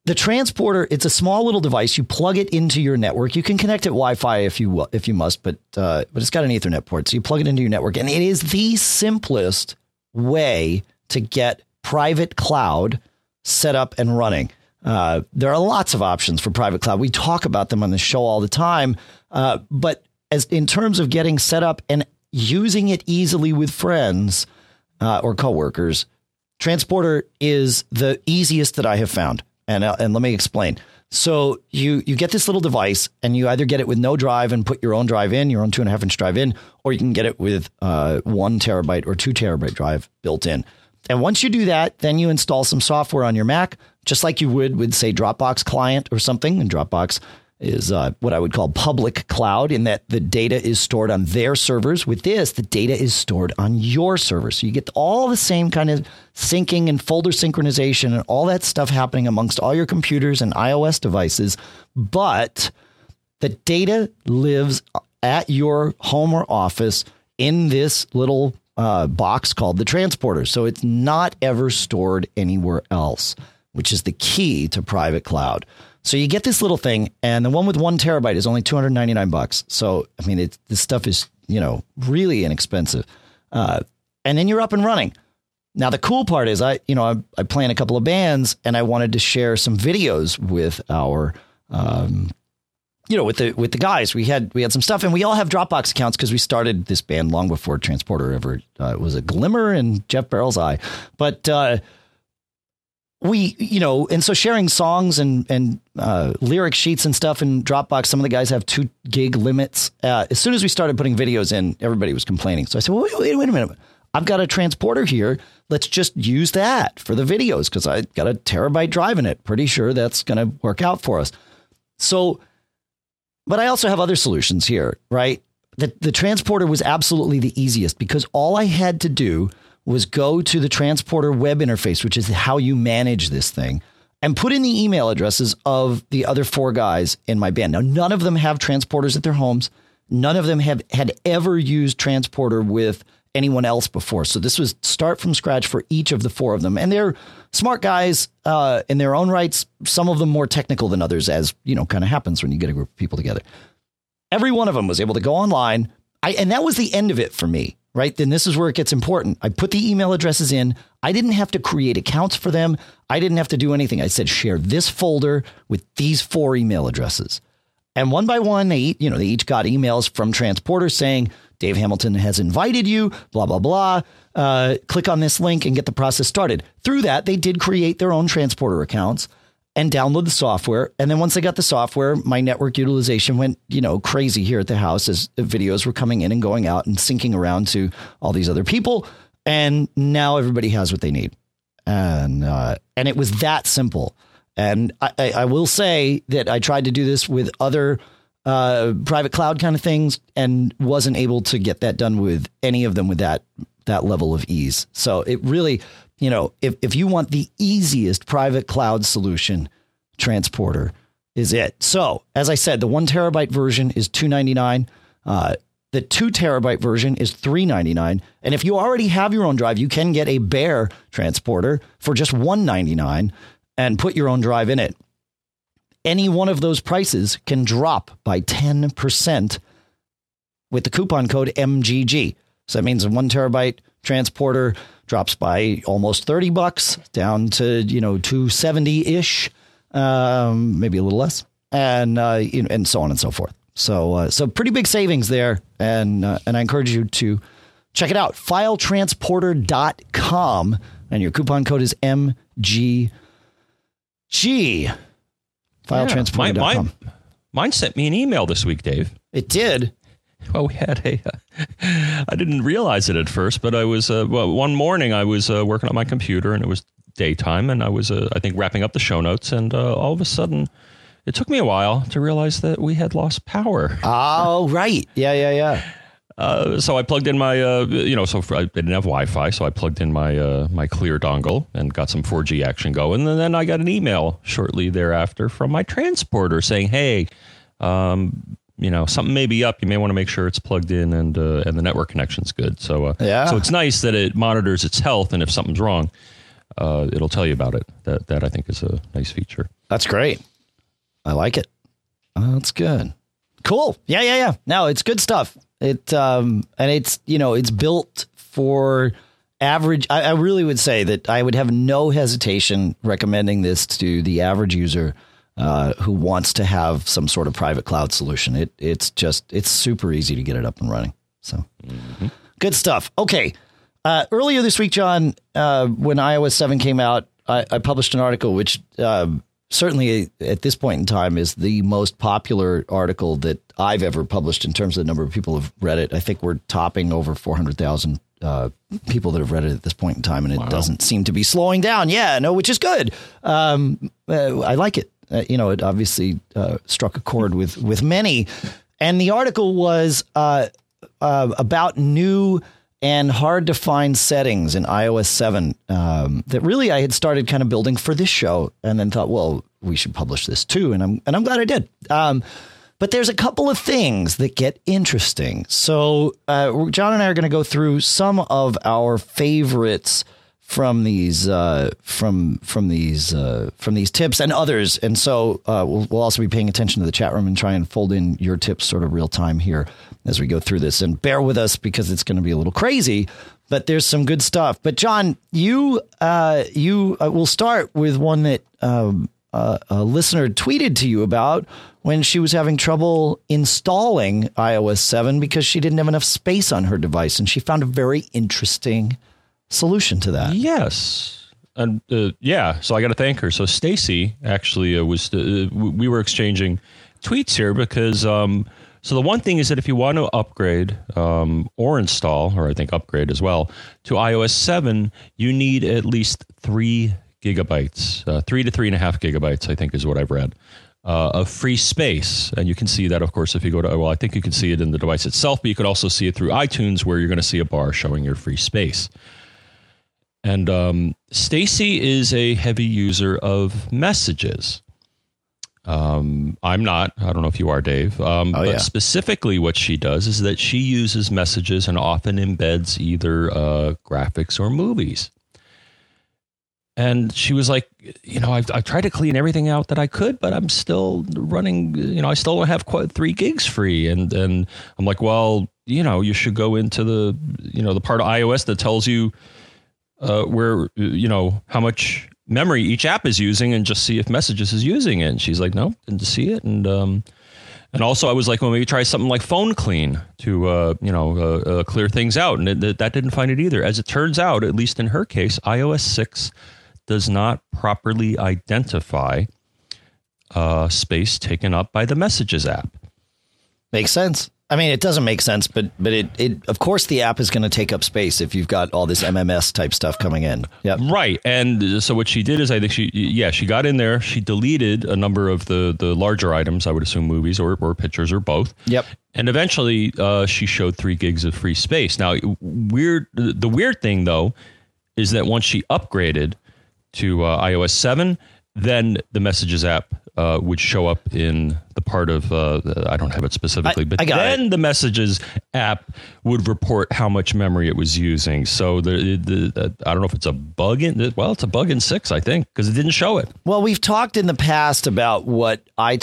the transporter, it's a small little device. You plug it into your network. You can connect it Wi-Fi if you must, but it's got an Ethernet port. So you plug it into your network, and it is the simplest way to get private cloud set up and running. There are lots of options for private cloud. We talk about them on the show all the time. But as in terms of getting set up and using it easily with friends or coworkers, Transporter is the easiest that I have found. And let me explain. So you get this little device, and you either get it with no drive and put your own drive in, your own 2.5-inch drive in, or you can get it with 1 terabyte or 2 terabyte drive built in. And once you do that, then you install some software on your Mac, just like you would with, say, Dropbox client or something. And Dropbox is what I would call public cloud, in that the data is stored on their servers. With this, the data is stored on your server. So you get all the same kind of syncing and folder synchronization and all that stuff happening amongst all your computers and iOS devices. But the data lives at your home or office in this little box called the Transporter. So it's not ever stored anywhere else, which is the key to private cloud. So you get this little thing, and the one with 1 terabyte is only $299. So, I mean, this stuff is, really inexpensive. And then you're up and running. Now, the cool part is I play in a couple of bands, and I wanted to share some videos with our, with the guys. We had some stuff, and we all have Dropbox accounts because we started this band long before Transporter ever was a glimmer in Jeff Barrell's eye. But and so sharing songs and lyric sheets and stuff in Dropbox, some of the guys have 2 gig limits. As soon as we started putting videos in, everybody was complaining. So I said, well, wait a minute. I've got a Transporter here. Let's just use that for the videos because I got a terabyte drive in it. Pretty sure that's going to work out for us. So, but I also have other solutions here, right? The Transporter was absolutely the easiest because all I had to do was go to the Transporter web interface, which is how you manage this thing, and put in the email addresses of the other 4 guys in my band. Now, none of them have Transporters at their homes. None of them had ever used Transporter with anyone else before. So this was start from scratch for each of the 4 of them. And they're smart guys in their own rights, some of them more technical than others, as, kind of happens when you get a group of people together. Every one of them was able to go online. And that was the end of it for me. Right. Then this is where it gets important. I put the email addresses in. I didn't have to create accounts for them. I didn't have to do anything. I said, share this folder with these 4 email addresses. And one by one, they each got emails from Transporter saying, Dave Hamilton has invited you, blah, blah, blah. Click on this link and get the process started. Through that, they did create their own Transporter accounts and download the software. And then once I got the software, my network utilization went, crazy here at the house as the videos were coming in and going out and syncing around to all these other people. And now everybody has what they need. And it was that simple. And I will say that I tried to do this with other private cloud kind of things and wasn't able to get that done with any of them with that level of ease. So it really, if you want the easiest private cloud solution, Transporter is it. So as I said, the 1 terabyte version is $299. The 2 terabyte version is $399. And if you already have your own drive, you can get a bare Transporter for just $199 and put your own drive in it. Any one of those prices can drop by 10% with the coupon code MGG. So that means a 1 terabyte Transporter drops by almost $30 down to, $270-ish, maybe a little less, and so on and so forth. So pretty big savings there. And I encourage you to check it out. Filetransporter.com, and your coupon code is MGG. Filetransporter.com. Mine sent me an email this week, Dave. It did. Well, we had I didn't realize it at first, but I was, one morning I was working on my computer and it was daytime and I was, I think, wrapping up the show notes. And all of a sudden, it took me a while to realize that we had lost power. Oh, right. Yeah. So I plugged in my, I didn't have Wi-Fi, so I plugged in my my Clear dongle and got some 4G action going. And then I got an email shortly thereafter from my Transporter saying, hey, something may be up. You may want to make sure it's plugged in and the network connection's good. So so it's nice that it monitors its health, and if something's wrong, it'll tell you about it. That I think is a nice feature. That's great. I like it. That's good. Cool. Yeah. No, it's good stuff. And it's, it's built for average. I really would say that I would have no hesitation recommending this to the average user who wants to have some sort of private cloud solution. It's super easy to get it up and running. So good stuff. Okay. Earlier this week, John, when iOS 7 came out, I published an article which certainly at this point in time is the most popular article that I've ever published in terms of the number of people who've read it. I think we're topping over 400,000 people that have read it at this point in time, and it doesn't seem to be slowing down. Yeah, no, which is good. I like it. It obviously struck a chord with many. And the article was about new and hard to find settings in iOS 7 that really I had started kind of building for this show, and then thought, well, we should publish this too. And I'm glad I did. But there's a couple of things that get interesting. So John and I are going to go through some of our favorites from these these tips and others. And so we'll also be paying attention to the chat room and try and fold in your tips sort of real time here as we go through this. And bear with us because it's going to be a little crazy, but there's some good stuff. But John, you will start with one that a listener tweeted to you about when she was having trouble installing iOS 7 because she didn't have enough space on her device, and she found a very interesting solution to that. Yes. And so I got to thank her. So Stacy actually we were exchanging tweets here because so the one thing is that if you want to upgrade or install, or I think upgrade as well, to iOS 7, you need at least 3 gigabytes, 3 to 3.5 gigabytes, I think is what I've read, of free space. And you can see that, of course, if you go to, I think you can see it in the device itself, but you could also see it through iTunes where you're going to see a bar showing your free space. And Stacy is a heavy user of messages. I'm not. I don't know if you are, Dave. But specifically what she does is that she uses messages and often embeds either graphics or movies. And she was like, I've tried to clean everything out that I could, but I'm still running, I still don't have quite 3 gigs free. And I'm like, well, you should go into the part of iOS that tells you where, how much memory each app is using and just see if Messages is using it. And she's like, no, didn't see it. And also I was like, well, maybe try something like Phone Clean to, clear things out. And that didn't find it either. As it turns out, at least in her case, iOS 6 does not properly identify space taken up by the Messages app. Makes sense. I mean, it doesn't make sense, but it of course the app is going to take up space if you've got all this MMS type stuff coming in. Yep. Right. And so what she did is I think she got in there. She deleted a number of the larger items, I would assume movies or pictures or both. Yep. And eventually she showed 3 gigs of free space. Now, the weird thing, though, is that once she upgraded to iOS 7, then the Messages app would show up in the part of, I don't have it specifically, but then the Messages app would report how much memory it was using. So I don't know if it's a bug it's a bug in 6, I think, because it didn't show it. Well, we've talked in the past about what what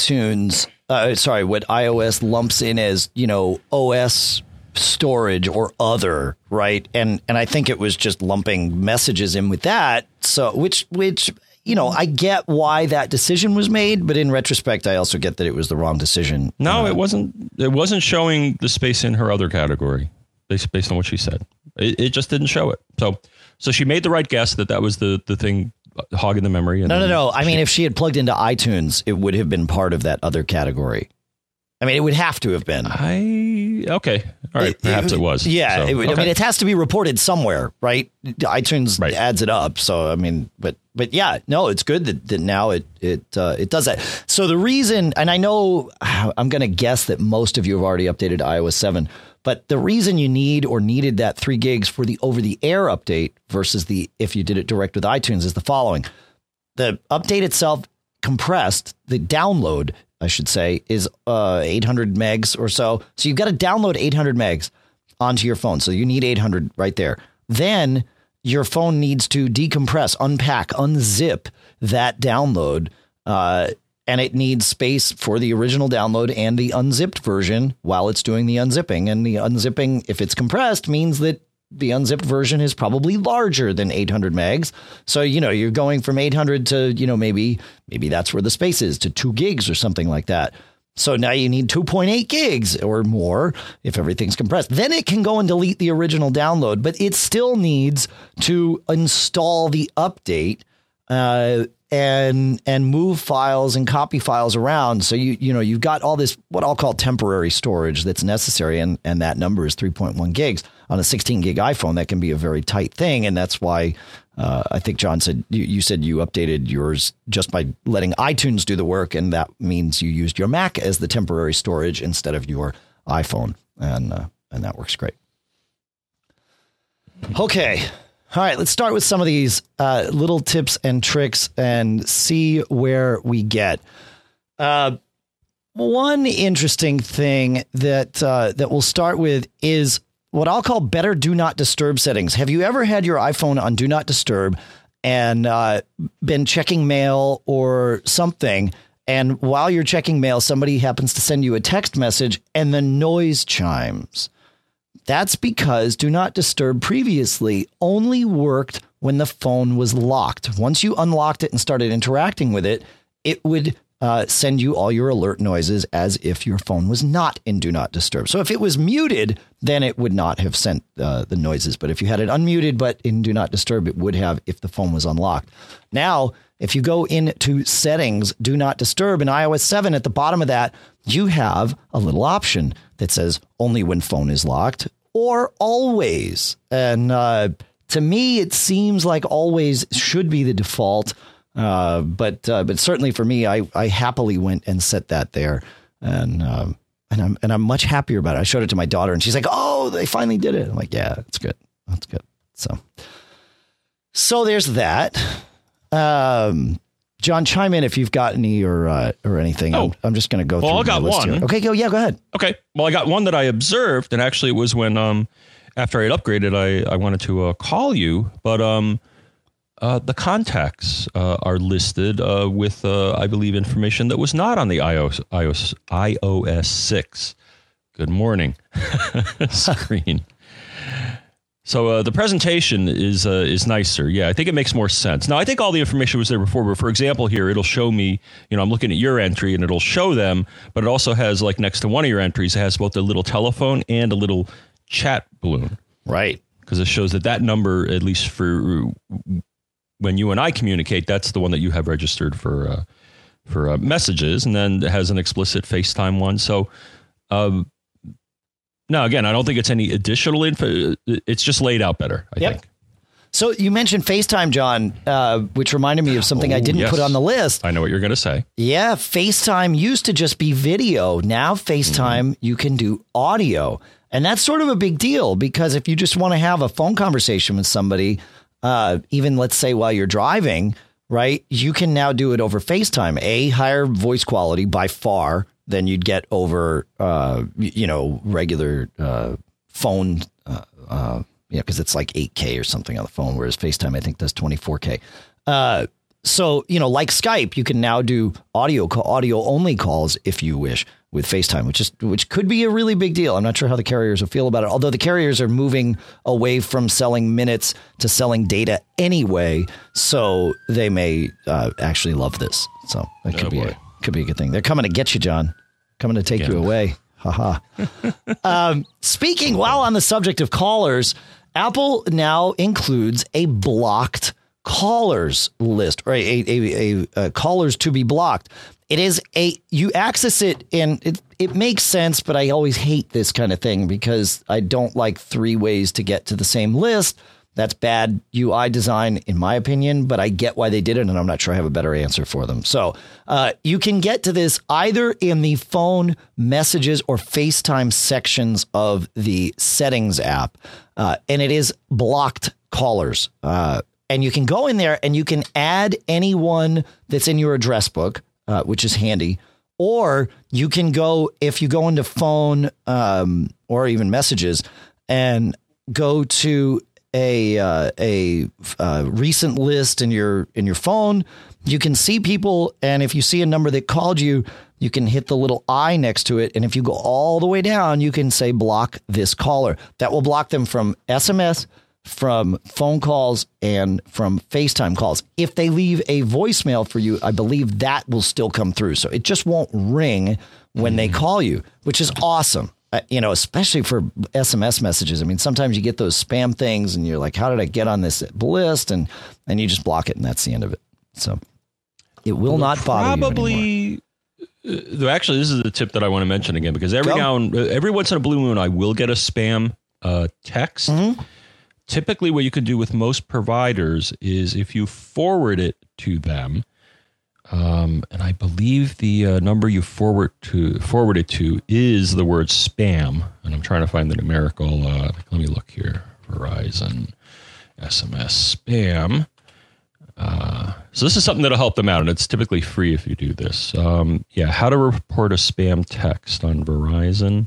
iOS lumps in as, OS storage or other, right? And I think it was just lumping Messages in with that. So which I get why that decision was made, but in retrospect, I also get that it was the wrong decision. No, it wasn't. It wasn't showing the space in her other category based on what she said. It just didn't show it. So she made the right guess that was the thing hogging the memory. And no. I mean, if she had plugged into iTunes, it would have been part of that other category. I mean, it would have to have been. Okay. All right. Perhaps it was. Yeah. So, I mean, it has to be reported somewhere, right? iTunes adds it up. So, I mean, but yeah, no, it's good that now it does that. So the reason, and I know I'm going to guess that most of you have already updated to iOS 7, but the reason you needed that 3 gigs for the over the air update versus if you did it direct with iTunes is the following. The update itself compressed, the download, I should say, is 800 megs or so. So you've got to download 800 megs onto your phone. So you need 800 right there. Then your phone needs to decompress, unpack, unzip that download And it needs space for the original download and the unzipped version while it's doing the unzipping. And the unzipping, if it's compressed, means that the unzipped version is probably larger than 800 megs. So, you're going from 800 to, maybe that's where the space is, to 2 gigs or something like that. So now you need 2.8 gigs or more if everything's compressed. Then it can go and delete the original download, but it still needs to install the update and move files and copy files around. So you've got all this what I'll call temporary storage that's necessary, and that number is 3.1 gigs on a 16 gig iPhone. That can be a very tight thing, and that's why I think John said you said you updated yours just by letting iTunes do the work, and that means you used your Mac as the temporary storage instead of your iPhone, and that works great. Okay. All right, let's start with some of these little tips and tricks and see where we get. One interesting thing that we'll start with is what I'll call better do not disturb settings. Have you ever had your iPhone on do not disturb and been checking mail or something, and while you're checking mail, somebody happens to send you a text message and the noise chimes? That's because Do Not Disturb previously only worked when the phone was locked. Once you unlocked it and started interacting with it, it would send you all your alert noises as if your phone was not in Do Not Disturb. So if it was muted, then it would not have sent the noises. But if you had it unmuted but in Do Not Disturb, it would have if the phone was unlocked. Now, if you go into Settings, Do Not Disturb in iOS 7, at the bottom of that, you have a little option that says only when phone is locked or always. And to me, it seems like always should be the default. But certainly for me, I happily went and set that there, and I'm much happier about it. I showed it to my daughter, and she's like, "Oh, they finally did it." I'm like, "Yeah, it's good. That's good." So there's that. John, chime in if you've got any or anything. Oh, I'm just going to go through. Well, I got one. Here. Okay, go ahead. Okay. Well, I got one that I observed, and actually it was when after I had upgraded, I wanted to call you, but the contacts are listed with I believe information that was not on the iOS 6. Good morning screen. So the presentation is nicer. Yeah, I think it makes more sense. Now, I think all the information was there before, but for example, here, it'll show me, I'm looking at your entry and it'll show them, but it also has, like, next to one of your entries, it has both a little telephone and a little chat balloon. Right. Because it shows that number, at least for when you and I communicate, that's the one that you have registered for messages, and then it has an explicit FaceTime one. So, now, again, I don't think it's any additional info. It's just laid out better, I think. So you mentioned FaceTime, John, which reminded me of something I didn't put on the list. I know what you're going to say. Yeah, FaceTime used to just be video. Now FaceTime, you can do audio. And that's sort of a big deal, because if you just want to have a phone conversation with somebody, even let's say while you're driving, right, you can now do it over FaceTime. Higher voice quality by far than you'd get over, regular phone. Because it's like 8K or something on the phone, whereas FaceTime, I think, does 24K. So, like Skype, you can now do audio only calls if you wish with FaceTime, which could be a really big deal. I'm not sure how the carriers will feel about it, although the carriers are moving away from selling minutes to selling data anyway. So they may actually love this. So that could be a good thing. They're coming to get you, John. Coming to take you away. Haha. Speaking, while on the subject of callers, Apple now includes a blocked callers list, or a callers to be blocked. It is you access it, and it makes sense, but I always hate this kind of thing because I don't like 3 ways to get to the same list. That's bad UI design, in my opinion, but I get why they did it, and I'm not sure I have a better answer for them. So you can get to this either in the phone, messages, or FaceTime sections of the settings app, and it is blocked callers. And you can go in there and you can add anyone that's in your address book, which is handy. Or you can go, if you go into phone or even messages, and go to a recent list in your phone, you can see people. And if you see a number that called you, you can hit the little I next to it. And if you go all the way down, you can say block this caller. That will block them from SMS, from phone calls, and from FaceTime calls. If they leave a voicemail for you, I believe that will still come through. So it just won't ring when they call you, which is awesome. Especially for SMS messages. I mean, sometimes you get those spam things and you're like, how did I get on this list? And you just block it and that's the end of it. So it will not bother you anymore. Actually, this is the tip that I want to mention again, because every once in a blue moon, I will get a spam text. Mm-hmm. Typically, what you can do with most providers is if you forward it to them, and I believe the number you forward it to is the word spam. And I'm trying to find the numerical. Let me look here. Verizon SMS spam. So this is something that'll help them out, and it's typically free if you do this. How to report a spam text on Verizon.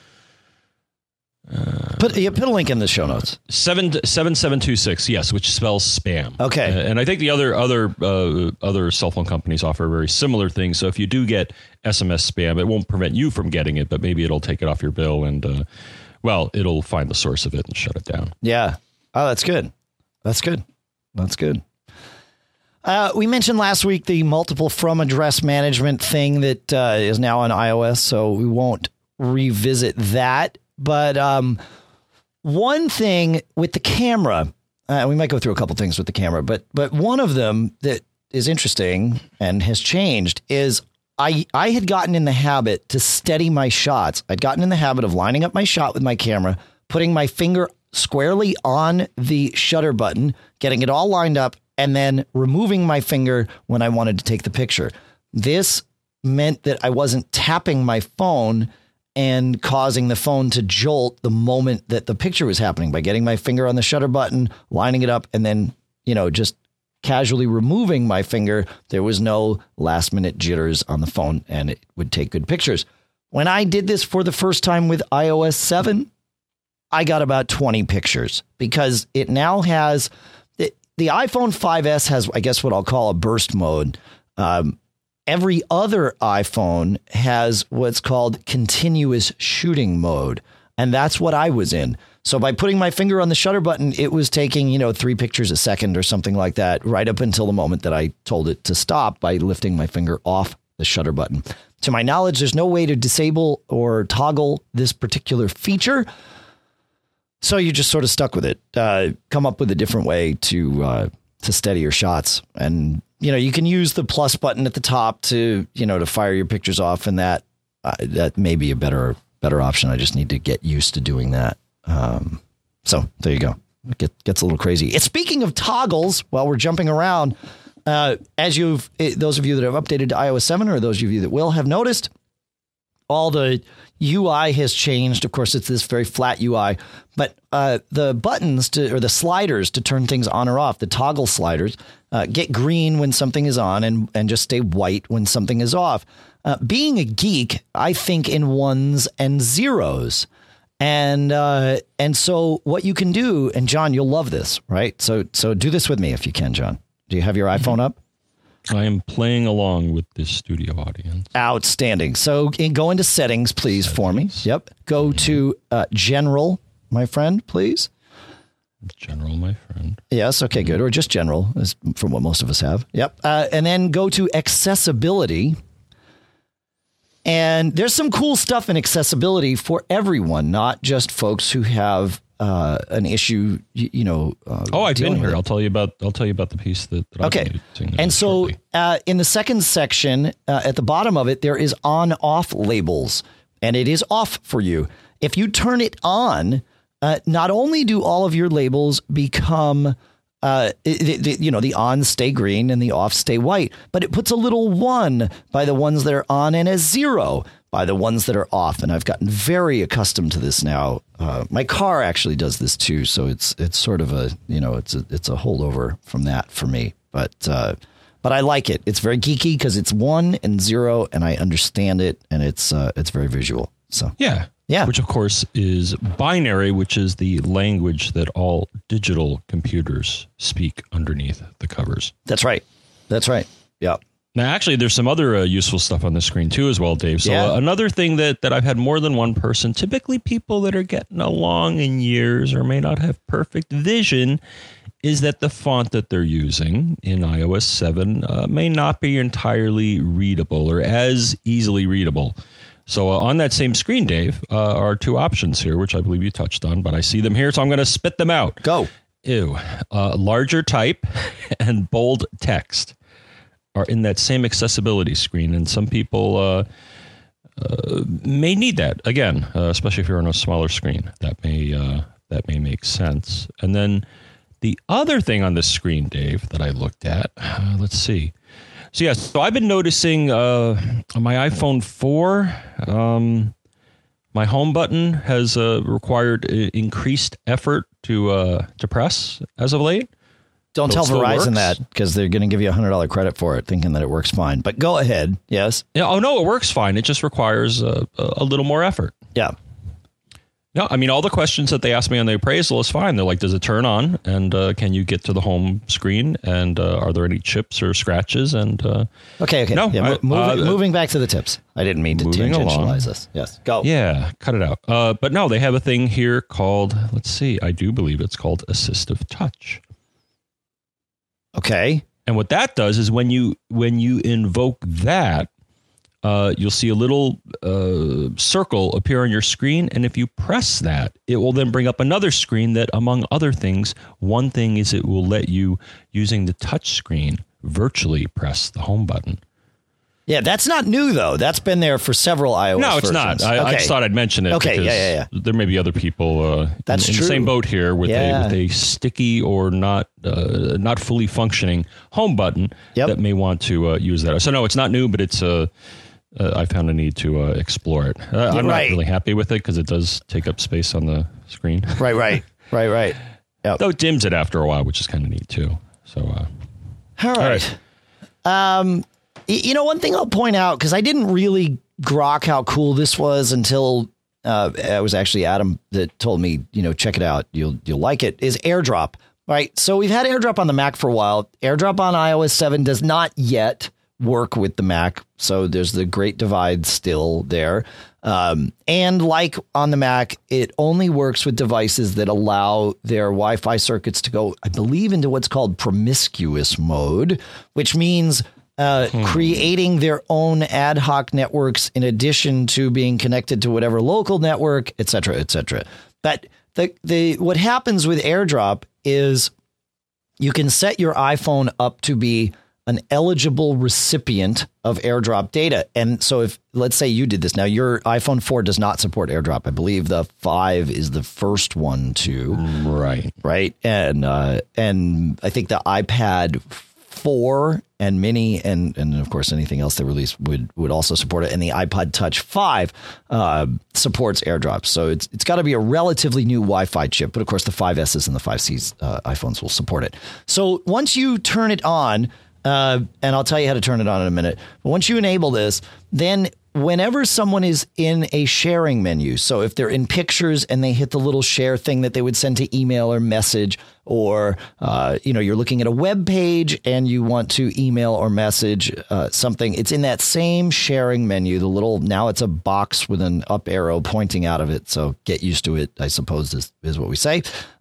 Put a link in the show notes. 7726, yes, which spells spam. Okay. And I think the other cell phone companies offer very similar things. So if you do get SMS spam, it won't prevent you from getting it, but maybe it'll take it off your bill and, it'll find the source of it and shut it down. Yeah. Oh, that's good. That's good. We mentioned last week the multiple from address management thing that is now on iOS, so we won't revisit that. But one thing with the camera, we might go through a couple things with the camera, but one of them that is interesting and has changed is I had gotten in the habit to steady my shots. I'd gotten in the habit of lining up my shot with my camera, putting my finger squarely on the shutter button, getting it all lined up, and then removing my finger when I wanted to take the picture. This meant that I wasn't tapping my phone and causing the phone to jolt the moment that the picture was happening by getting my finger on the shutter button, lining it up, and then, just casually removing my finger. There was no last minute jitters on the phone and it would take good pictures. When I did this for the first time with iOS 7, I got about 20 pictures because it now has the iPhone 5S has, I guess, what I'll call a burst mode. Every other iPhone has what's called continuous shooting mode. And that's what I was in. So by putting my finger on the shutter button, it was taking, 3 pictures a second or something like that, right up until the moment that I told it to stop by lifting my finger off the shutter button. To my knowledge, there's no way to disable or toggle this particular feature. So you just sort of stuck with it. Come up with a different way to steady your shots. And you can use the plus button at the top to, to fire your pictures off, and that may be a better option. I just need to get used to doing that. So there you go. It gets a little crazy. Speaking of toggles, while we're jumping around, those of you that have updated to iOS 7 or those of you that will have noticed, all the UI has changed. Of course, it's this very flat UI, but the buttons or the sliders to turn things on or off, the toggle sliders, get green when something is on and just stay white when something is off. Being a geek, I think in ones and zeros. And so what you can do, and John, you'll love this, right? So do this with me if you can, John. Do you have your iPhone up? I am playing along with this studio audience. Outstanding. So go into settings, please, for me. Yep. Go to general, my friend, please. General, my friend. Yes. Okay, good. Or just general, is from what most of us have. Yep. And then go to accessibility. And there's some cool stuff in accessibility for everyone, not just folks who have an issue, I've been here. I'll tell you about the piece that okay. I'm using. And so in the second section, at the bottom of it, there is on-off labels, and it is off for you. If you turn it on, not only do all of your labels become the on stay green and the off stay white, but it puts a little 1 by the ones that are on and a 0 by the ones that are off. And I've gotten very accustomed to this now. My car actually does this too. So it's sort of a holdover from that for me. But I like it. It's very geeky because it's 1 and 0 and I understand it. And it's very visual. So yeah. Which, of course, is binary, which is the language that all digital computers speak underneath the covers. That's right. Yeah. Now, actually, there's some other useful stuff on the screen, too, as well, Dave. So another thing that I've had more than one person, typically people that are getting along in years or may not have perfect vision, is that the font that they're using in iOS 7 may not be entirely readable or as easily readable. So on that same screen, Dave, are two options here, which I believe you touched on, but I see them here, so I'm going to spit them out. Go. Ew. Larger type and bold text are in that same accessibility screen, and some people may need that again, especially if you're on a smaller screen. That may make sense. And then the other thing on this screen, Dave, that I looked at, let's see. So I've been noticing on my iPhone 4, my home button has required increased effort to press as of late. Don't tell Verizon that, because they're going to give you $100 credit for it, thinking that it works fine. But go ahead. Yes. Yeah. Oh, no, it works fine. It just requires a little more effort. Yeah. No, I mean, all the questions that they asked me on the appraisal is fine. They're like, does it turn on? And can you get to the home screen? And are there any chips or scratches? And Okay. No, yeah, moving back to the tips. I didn't mean to tangentialize this. Yes. Go. Yeah. Cut it out. But no, they have a thing here called, let's see, I do believe it's called Assistive Touch. Okay. And what that does is when you invoke that, you'll see a little circle appear on your screen. And if you press that, it will then bring up another screen that, among other things, one thing is it will let you, using the touch screen, virtually press the home button. Yeah, that's not new, though. That's been there for several iOS No, it's versions. not. I just thought I'd mention it. Okay, because there may be other people in the same boat here with a sticky or not fully functioning home button that may want to use that. So, no, it's not new, but it's I found a need to explore it. I'm not really happy with it because it does take up space on the screen. Right. Yep. Though it dims it after a while, which is kind of neat, too. So, all right. One thing I'll point out, because I didn't really grok how cool this was until it was actually Adam that told me, check it out. You'll like it, is AirDrop. Right. So we've had AirDrop on the Mac for a while. AirDrop on iOS 7 does not yet work with the Mac. So there's the great divide still there. And like on the Mac, it only works with devices that allow their Wi-Fi circuits to go, I believe, into what's called promiscuous mode, which means creating their own ad hoc networks in addition to being connected to whatever local network, et cetera, et cetera. But what happens with AirDrop is you can set your iPhone up to be an eligible recipient of AirDrop data. And so if, let's say you did this. Now, your iPhone 4 does not support AirDrop. I believe the 5 is the first one to. Right. And I think the iPad 4 and Mini and of course anything else they release would also support it. And the iPod Touch 5 supports AirDrop. So it's got to be a relatively new Wi-Fi chip. But of course the 5S's and the 5C's iPhones will support it. So once you turn it on, and I'll tell you how to turn it on in a minute. But once you enable this, then whenever someone is in a sharing menu, so if they're in pictures and they hit the little share thing that they would send to email or message, or, you're looking at a web page and you want to email or message something, it's in that same sharing menu, now it's a box with an up arrow pointing out of it. So get used to it, I suppose is what we say.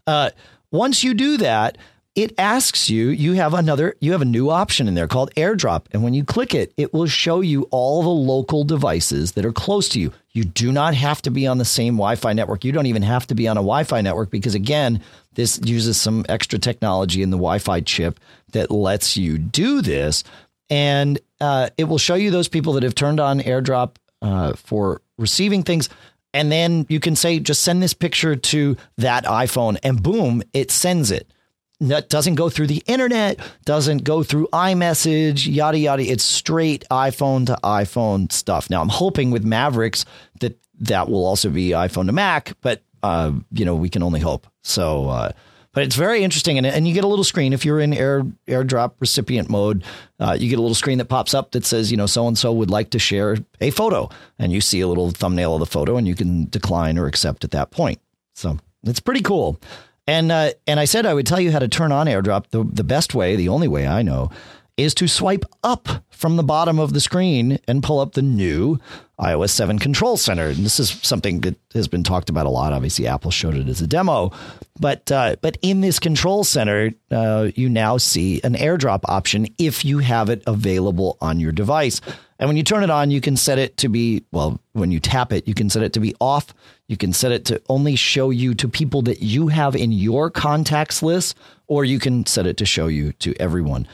Once you do that, it asks you have a new option in there called AirDrop. And when you click it, it will show you all the local devices that are close to you. You do not have to be on the same Wi-Fi network. You don't even have to be on a Wi-Fi network because, again, this uses some extra technology in the Wi-Fi chip that lets you do this. And it will show you those people that have turned on AirDrop for receiving things. And then you can say, just send this picture to that iPhone, and boom, it sends it. That doesn't go through the internet, doesn't go through iMessage, yada, yada. It's straight iPhone to iPhone stuff. Now, I'm hoping with Mavericks that will also be iPhone to Mac, but, we can only hope. So, but it's very interesting. And you get a little screen if you're in AirDrop recipient mode. You get a little screen that pops up that says, so-and-so would like to share a photo. And you see a little thumbnail of the photo and you can decline or accept at that point. So it's pretty cool. And I said I would tell you how to turn on AirDrop. The best way, the only way I know, is to swipe up from the bottom of the screen and pull up the new iOS 7 Control Center. And this is something that has been talked about a lot. Obviously, Apple showed it as a demo. But in this Control Center, you now see an AirDrop option if you have it available on your device. And when you turn it on, you can set it to be, well, when you tap it, you can set it to be off. You can set it to only show you to people that you have in your contacts list, or you can set it to show you to everyone.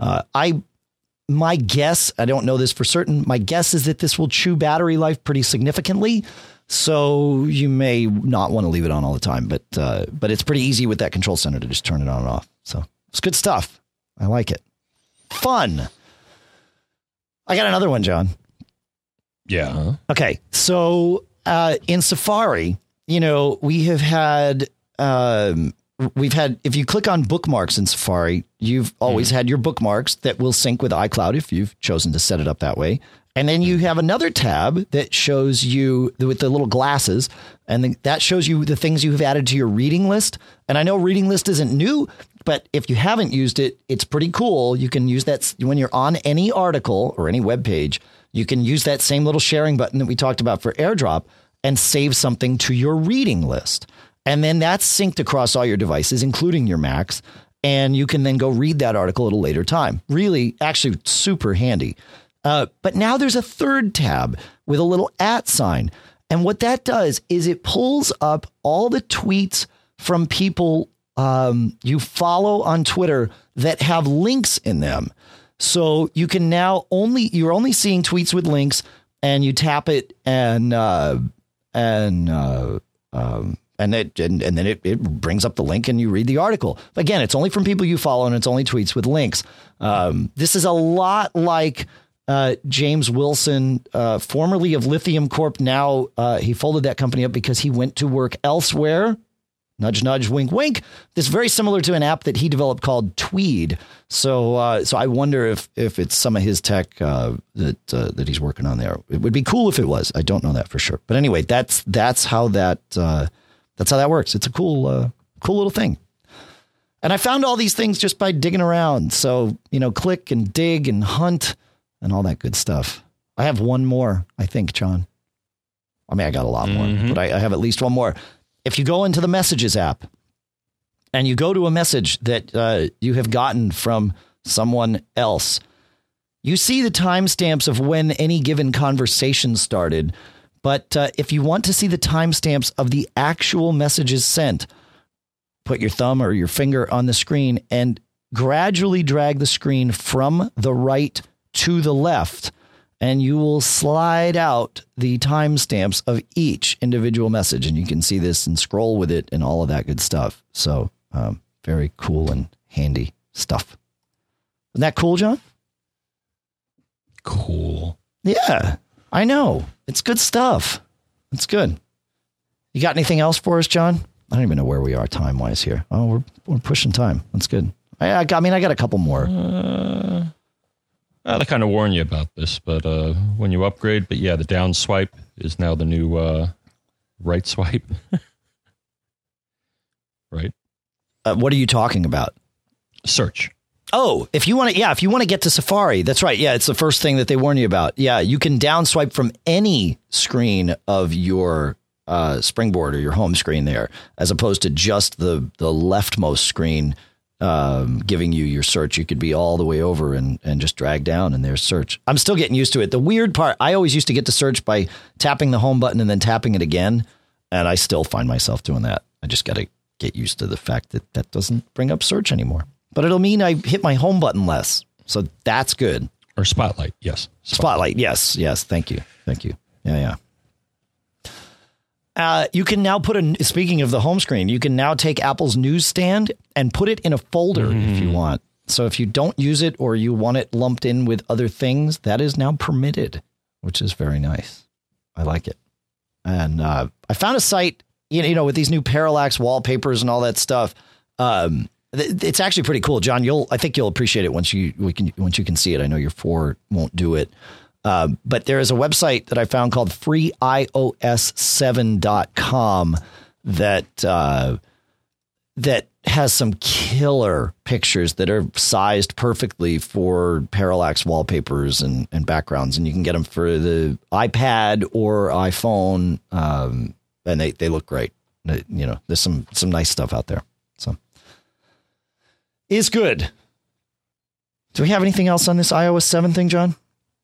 My guess, I don't know this for certain, my guess is that this will chew battery life pretty significantly. So you may not want to leave it on all the time, but it's pretty easy with that Control Center to just turn it on and off. So it's good stuff. I like it. Fun. I got another one, John. Yeah. Okay. So in Safari, we have had, if you click on bookmarks in Safari, you've always had your bookmarks that will sync with iCloud if you've chosen to set it up that way. And then you have another tab that shows you with the little glasses, and that shows you the things you have added to your reading list. And I know reading list isn't new, but if you haven't used it, it's pretty cool. You can use that when you're on any article or any web page. You can use that same little sharing button that we talked about for AirDrop and save something to your reading list. And then that's synced across all your devices, including your Macs. And you can then go read that article at a later time. Really, actually super handy. But now there's a third tab with a little @ sign. And what that does is it pulls up all the tweets from people you follow on Twitter that have links in them. So you can now you're only seeing tweets with links, and you tap it and then it brings up the link and you read the article. Again, it's only from people you follow, and it's only tweets with links. This is a lot like James Wilson, formerly of Lithium Corp. Now he folded that company up because he went to work elsewhere. Nudge, nudge, wink, wink. This is very similar to an app that he developed called Tweed. So I wonder if it's some of his tech that he's working on there. It would be cool if it was. I don't know that for sure. But anyway, that's how that works. It's a cool little thing. And I found all these things just by digging around. So, click and dig and hunt and all that good stuff. I have one more, I think, John. I mean, I got a lot more, but I have at least one more. If you go into the Messages app and you go to a message that you have gotten from someone else, you see the timestamps of when any given conversation started. But if you want to see the timestamps of the actual messages sent, put your thumb or your finger on the screen and gradually drag the screen from the right to the left, and you will slide out the timestamps of each individual message. And you can see this and scroll with it and all of that good stuff. So very cool and handy stuff. Isn't that cool, John? Cool. Yeah, I know. It's good stuff. It's good. You got anything else for us, John? I don't even know where we are time-wise here. Oh, we're pushing time. That's good. I got a couple more. They kind of warn you about this, but when you upgrade, but yeah, the down swipe is now the new right swipe. Right. What are you talking about? Search. Oh, if you want to get to Safari, that's right. Yeah, it's the first thing that they warn you about. Yeah, you can down swipe from any screen of your Springboard or your home screen there, as opposed to just the leftmost screen giving you your search. You could be all the way over and just drag down and there's search. I'm still getting used to it. The weird part, I always used to get to search by tapping the home button and then tapping it again. And I still find myself doing that. I just got to get used to the fact that doesn't bring up search anymore. But it'll mean I hit my home button less. So that's good. Or Spotlight. Yes. Spotlight. Yes. Thank you. Yeah. You can now speaking of the home screen, you can now take Apple's newsstand and put it in a folder if you want. So if you don't use it or you want it lumped in with other things, that is now permitted, which is very nice. I like it. And I found a site, with these new parallax wallpapers and all that stuff. It's actually pretty cool, John. I think you'll appreciate it once you can see it. I know your 4 won't do it. But there is a website that I found called freeios7.com that that has some killer pictures that are sized perfectly for parallax wallpapers and backgrounds. And you can get them for the iPad or iPhone. And they look great. There's some nice stuff out there. So it's good. Do we have anything else on this iOS 7 thing, John?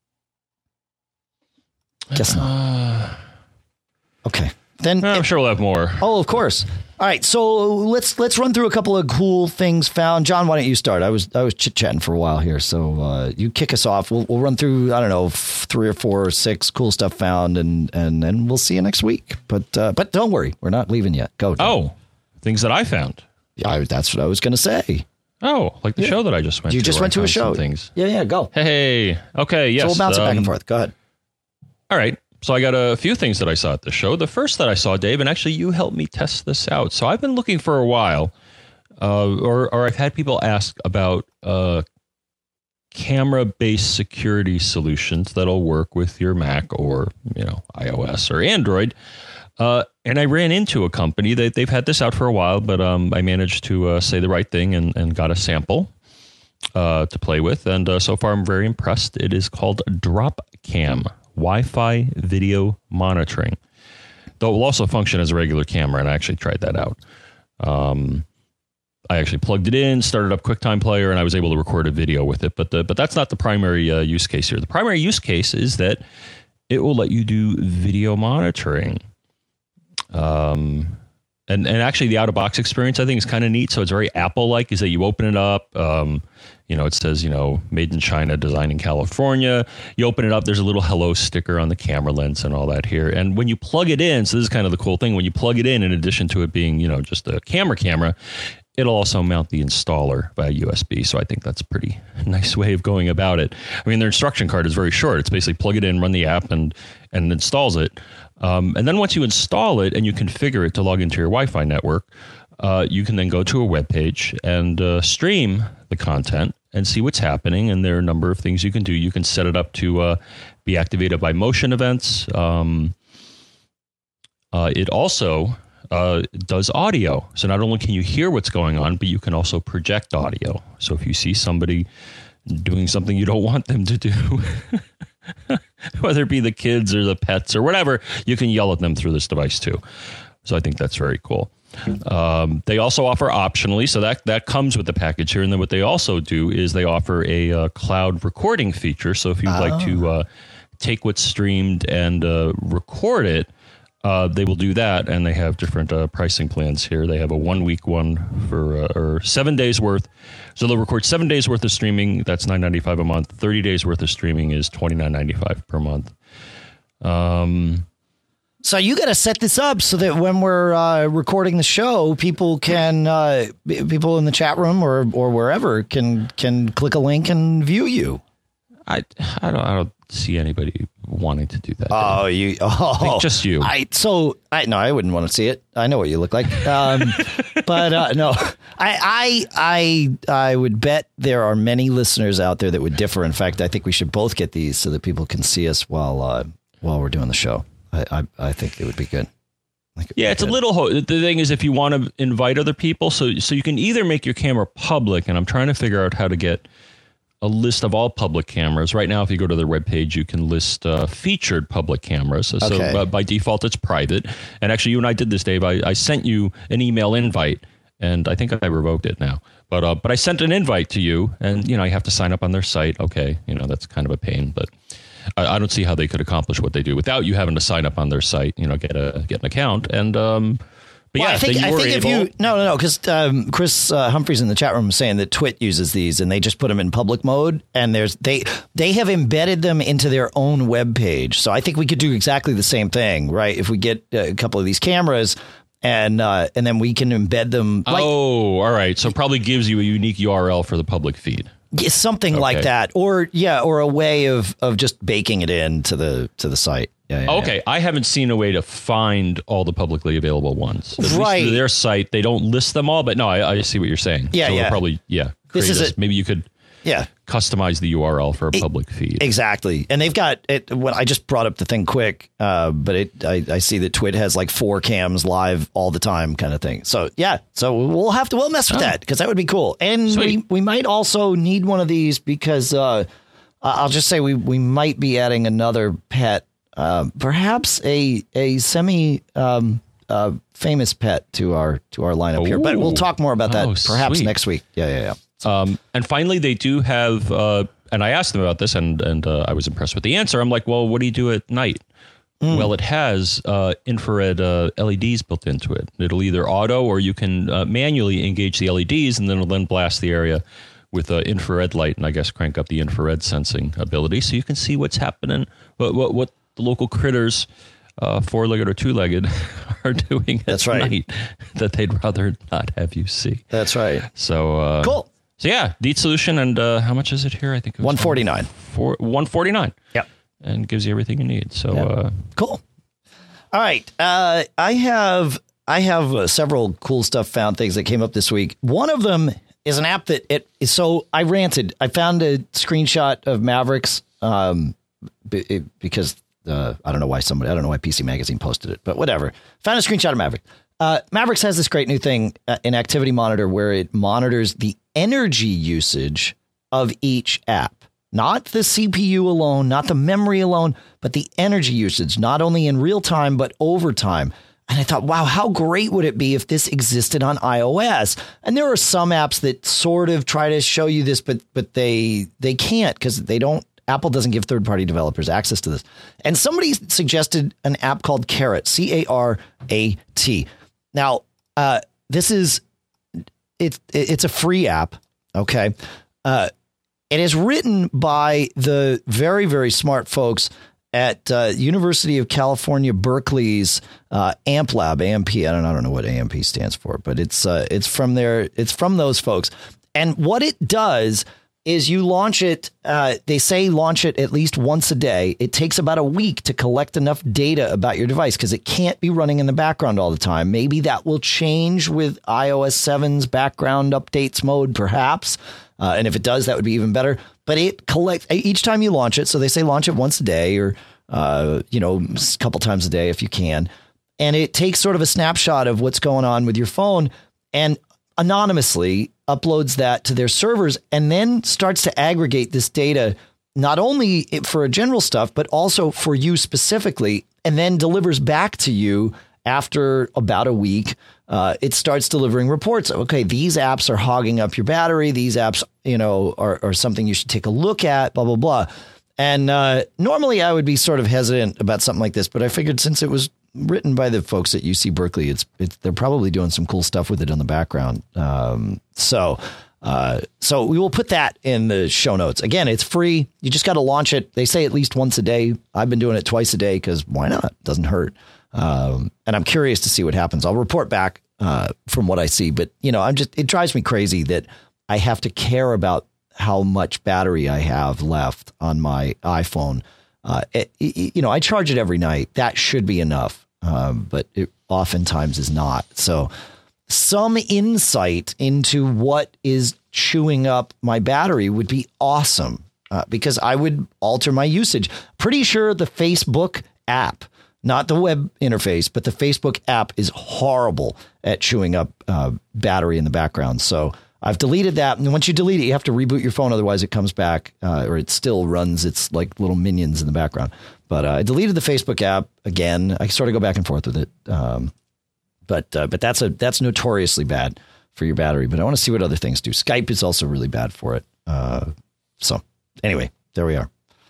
Guess not. Okay. Then I'm sure we'll have more. Oh, of course. All right, so let's run through a couple of cool things found. John, why don't you start? I was chit-chatting for a while here, so you kick us off. We'll run through, I don't know, 3 or 4 or 6 cool stuff found, and then we'll see you next week. But don't worry, we're not leaving yet. Go. John. Oh, things that I found. Yeah, that's what I was going to say. Oh, like the show that I just went to. You just went to a show. Things. Yeah, go. Hey, okay, yes. So we'll bounce it back and forth. Go ahead. All right. So I got a few things that I saw at the show. The first that I saw, Dave, and actually you helped me test this out. So I've been looking for a while, or I've had people ask about camera-based security solutions that'll work with your Mac or iOS or Android. And I ran into a company that they've had this out for a while, but I managed to say the right thing and got a sample to play with. And so far, I'm very impressed. It is called DropCam. Wi-Fi video monitoring. Though it will also function as a regular camera, and I actually tried that out. I actually plugged it in, started up QuickTime Player, and I was able to record a video with it. But that's not the primary use case here. The primary use case is that it will let you do video monitoring. And actually, the out-of-box experience, I think, is kind of neat. So it's very Apple-like, is that you open it up, it says, made in China, designed in California. You open it up, there's a little hello sticker on the camera lens and all that here. And when you plug it in, so this is kind of the cool thing, when you plug it in addition to it being, just a camera, it'll also mount the installer via USB. So I think that's a pretty nice way of going about it. I mean, their instruction card is very short. It's basically plug it in, run the app, and installs it. And then once you install it and you configure it to log into your Wi-Fi network, you can then go to a web page and stream the content and see what's happening. And there are a number of things you can do. You can set it up to be activated by motion events. It also does audio. So not only can you hear what's going on, but you can also project audio. So if you see somebody doing something you don't want them to do, whether it be the kids or the pets or whatever, you can yell at them through this device too. So I think that's very cool. They also offer optionally, so that comes with the package here. And then what they also do is they offer a cloud recording feature. So if you'd like to take what's streamed and record it, they will do that. And they have different pricing plans here. They have a 1-week one for or 7 days worth. So they'll record 7 days worth of streaming. That's $9.95 a month. 30 days worth of streaming is $29.95 per month. So you got to set this up so that when we're recording the show, people can people in the chat room or wherever can click a link and view you. I don't see anybody wanting to do that. Just you. I wouldn't want to see it. I know what you look like. But no, I would bet there are many listeners out there that would differ. In fact, I think we should both get these so that people can see us while we're doing the show. I think it would be good. It's a little. The thing is, if you want to invite other people, so you can either make your camera public, and I'm trying to figure out how to get a list of all public cameras. Right now, if you go to their webpage, you can list featured public cameras. So by default, it's private. And actually, you and I did this, Dave. I sent you an email invite, and I think I revoked it now. But I sent an invite to you, and you have to sign up on their site. Okay, that's kind of a pain, but I don't see how they could accomplish what they do without you having to sign up on their site. Get an account, and but well, yeah, I think if you no, because Chris Humphreys in the chat room was saying that Twit uses these and they just put them in public mode, and they have embedded them into their own web page. So I think we could do exactly the same thing, right? If we get a couple of these cameras and then we can embed them. All right. So it probably gives you a unique URL for the public feed. Something like that, or a way of just baking it into the site. Okay, I haven't seen a way to find all the publicly available ones. At least through their site, they don't list them all, but no, I see what you're saying. Yeah, so probably, Maybe you could customize the URL for a public feed. Exactly. And they've got it. When I just brought up the thing quick, but I see that Twit has like 4 cams live all the time kind of thing. So, so we'll mess with that because that would be cool. And we might also need one of these because I'll just say we might be adding another pet, perhaps a semi famous pet to our lineup here. But we'll talk more about that perhaps next week. Yeah. And finally, they do have, and I asked them about this, and I was impressed with the answer. I'm like, well, what do you do at night? Well, it has infrared LEDs built into it. It'll either auto or you can manually engage the LEDs, and then it'll then blast the area with infrared light, and I guess crank up the infrared sensing ability, so you can see what's happening, what the local critters, 4-legged or 2-legged, are doing at night that they'd rather not have you see. That's right. So cool. So yeah, neat solution. And how much is it here? I think it was $149. $149. Yep. And gives you everything you need. So cool. All right. I have several cool stuff found things that came up this week. One of them is an app that so I ranted. I found a screenshot of Mavericks because I don't know why PC Magazine posted it, but whatever. Found a screenshot of Mavericks. Mavericks has this great new thing, an activity monitor, where it monitors the energy usage of each app, not the CPU alone, not the memory alone, but the energy usage, not only in real time, but over time. And I thought, wow, how great would it be if this existed on iOS? And there are some apps that sort of try to show you this, but they can't because Apple doesn't give third-party developers access to this. And somebody suggested an app called Carat, C-A-R-A-T. Now, it's a free app. Okay. It is written by the very, very smart folks at University of California, Berkeley's AMP Lab, AMP. I don't know what AMP stands for, but it's from those folks. And what it does is you launch it. They say launch it at least once a day. It takes about a week to collect enough data about your device because it can't be running in the background all the time. Maybe that will change with iOS 7's background updates mode, perhaps. And if it does, that would be even better. But it collects each time you launch it. So they say launch it once a day or, a couple times a day if you can. And it takes sort of a snapshot of what's going on with your phone and anonymously uploads that to their servers and then starts to aggregate this data, not only for general stuff, but also for you specifically, and then delivers back to you after about a week. It starts delivering reports. Okay, these apps are hogging up your battery. These apps, are something you should take a look at, blah, blah, blah. And normally I would be sort of hesitant about something like this, but I figured since it was written by the folks at UC Berkeley, they're probably doing some cool stuff with it in the background. So we will put that in the show notes. Again, it's free. You just got to launch it. They say at least once a day. I've been doing it twice a day because why not? It doesn't hurt. And I'm curious to see what happens. I'll report back from what I see. But, it drives me crazy that I have to care about how much battery I have left on my iPhone. I charge it every night. That should be enough. But it oftentimes is not. So some insight into what is chewing up my battery would be awesome because I would alter my usage. Pretty sure the Facebook app, not the web interface, but the Facebook app is horrible at chewing up battery in the background. So I've deleted that. And once you delete it, you have to reboot your phone. Otherwise it comes back or it still runs its like little minions in the background. But I deleted the Facebook app again. I sort of go back and forth with it. But that's notoriously bad for your battery. But I want to see what other things do. Skype is also really bad for it. So anyway, there we are.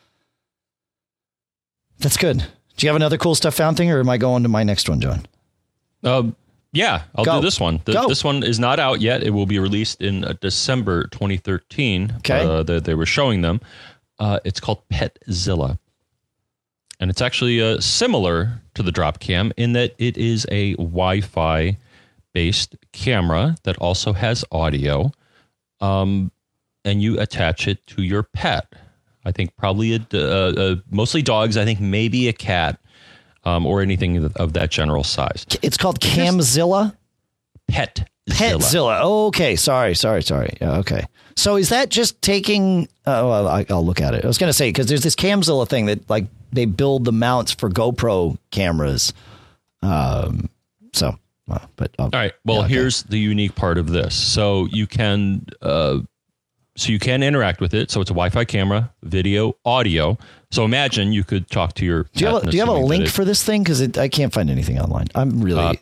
That's good. Do you have another cool stuff found thing, or am I going to my next one, John? Yeah, I'll do this one. This one is not out yet. It will be released in December 2013. Okay. They were showing them. It's called Petzilla. And it's actually similar to the Dropcam in that it is a Wi-Fi based camera that also has audio. And you attach it to your pet. I think probably mostly dogs. I think maybe a cat. Or anything of that general size. It's called Camzilla? Petzilla. Oh, okay. Sorry. Yeah, okay. So is that just taking? Well, I'll look at it. I was going to say because there's this Camzilla thing that like they build the mounts for GoPro cameras. All right. Well, here's the unique part of this. So you can interact with it. So it's a Wi-Fi camera, video, audio. So imagine you could talk to your. Do you have a link for this thing? Because I can't find anything online. I'm really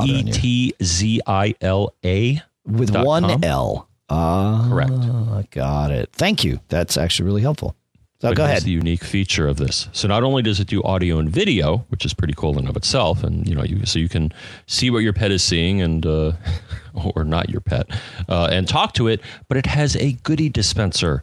PETZILA with one L. Correct. Got it. Thank you. That's actually really helpful. So go ahead. The unique feature of this. So not only does it do audio and video, which is pretty cool in and of itself, and so you can see what your pet is seeing and or not your pet, and talk to it, but it has a goodie dispenser.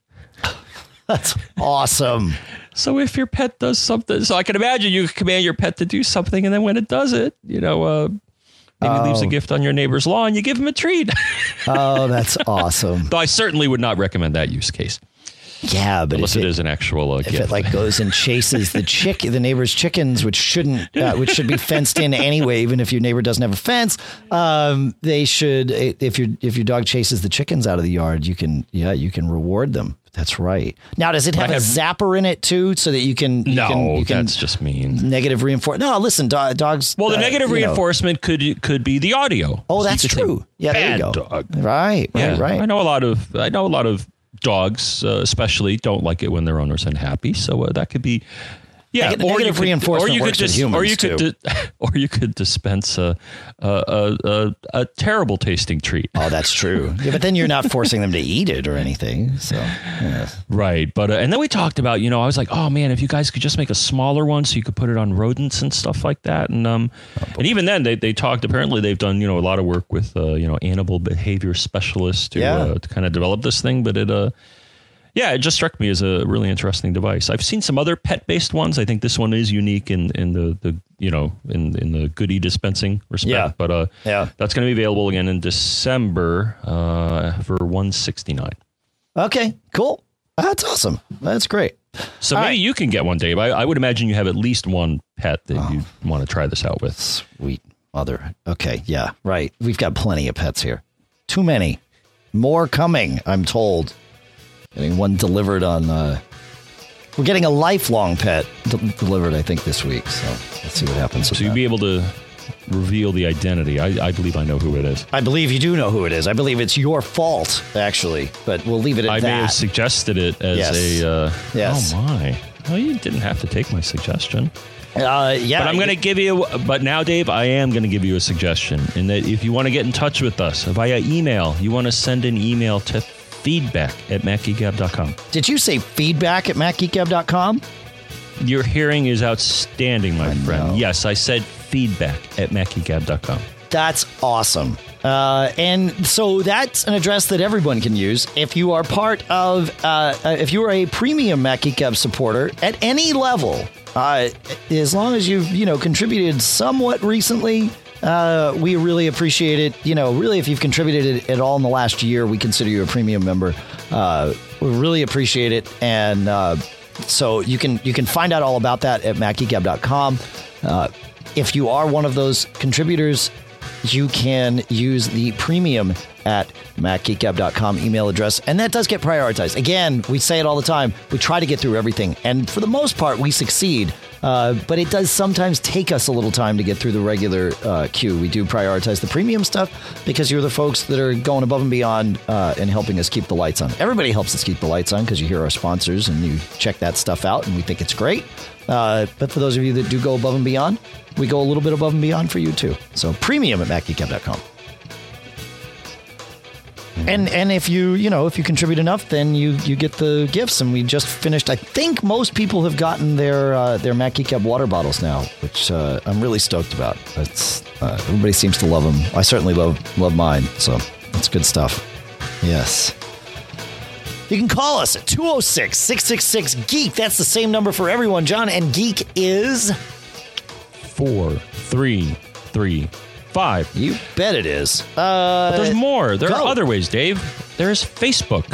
That's awesome. So if your pet does something, so I can imagine you command your pet to do something, and then when it does it, maybe leaves a gift on your neighbor's lawn, you give him a treat. Oh, that's awesome. Though I certainly would not recommend that use case. Yeah, but unless it is an actual if gift. It like goes and chases the neighbor's chickens, which should be fenced in anyway, even if your neighbor doesn't have a fence. They should. If your dog chases the chickens out of the yard, you can reward them. That's right. Now, does it have a zapper in it too, so that you can? That's just mean. Negative reinforcement. No, listen, dogs. Well, the negative reinforcement could be the audio. Oh, that's true. Yeah, there you go. Dog. Right. I know a lot of dogs, especially, don't like it when their owners are unhappy. So that could be. Yeah, negative reinforcement works with humans too. Or you could dispense a terrible tasting treat. Oh, that's true. Yeah, but then you're not forcing them to eat it or anything. So yeah. Right, but and then we talked about, I was like, oh man, if you guys could just make a smaller one so you could put it on rodents and stuff like that, and and even then they talked. Apparently they've done a lot of work with animal behavior specialists to kind of develop this thing, but it. Yeah, it just struck me as a really interesting device. I've seen some other pet-based ones. I think this one is unique in the in the goodie dispensing respect. Yeah. But that's going to be available again in December for $169. Okay, cool. That's awesome. That's great. So maybe you can get one, Dave. I would imagine you have at least one pet that you want to try this out with. Sweet mother. Okay, yeah, right. We've got plenty of pets here. Too many. More coming, I'm told. Getting one delivered on. We're getting a lifelong pet delivered, I think, this week. So let's see what happens. So you'll be able to reveal the identity. I believe I know who it is. I believe you do know who it is. I believe it's your fault, actually. But we'll leave it at that. I may have suggested it as Yes. Oh my! Well, you didn't have to take my suggestion. Yeah. But I'm going to give you. But now, Dave, I am going to give you a suggestion. In that, if you want to get in touch with us via email, you want to send an email to feedback@macgeekgab.com. Did you say feedback@macgeekgab.com? Your hearing is outstanding, my friend. Know. Yes, I said feedback@macgeekgab.com. That's awesome. And so that's an address that everyone can use. If you are part of, if you are a premium Mac Geek Gab supporter at any level, as long as you've, contributed somewhat recently, we really appreciate it. Really, if you've contributed at all in the last year, we consider you a premium member. We really appreciate it. And so you can find out all about that at MacGeekGab.com. If you are one of those contributors, you can use the premium at MacGeekGab.com email address, and that does get prioritized. Again, we say it all the time. We try to get through everything, and for the most part, we succeed. But it does sometimes take us a little time to get through the regular queue. We do prioritize the premium stuff because you're the folks that are going above and beyond and helping us keep the lights on. Everybody helps us keep the lights on because you hear our sponsors and you check that stuff out, and we think it's great. But for those of you that do go above and beyond, we go a little bit above and beyond for you too. So premium at MacGeekGab.com. And if you contribute enough, then you get the gifts. And we just finished. I think most people have gotten their Mac Geek Gab water bottles now, which I'm really stoked about. Everybody seems to love them. I certainly love mine. So that's good stuff. Yes. You can call us at 206-666-GEEK. That's the same number for everyone, John. And Geek is 4335. You bet it is. But there's more. There are other ways, Dave. There's Facebook.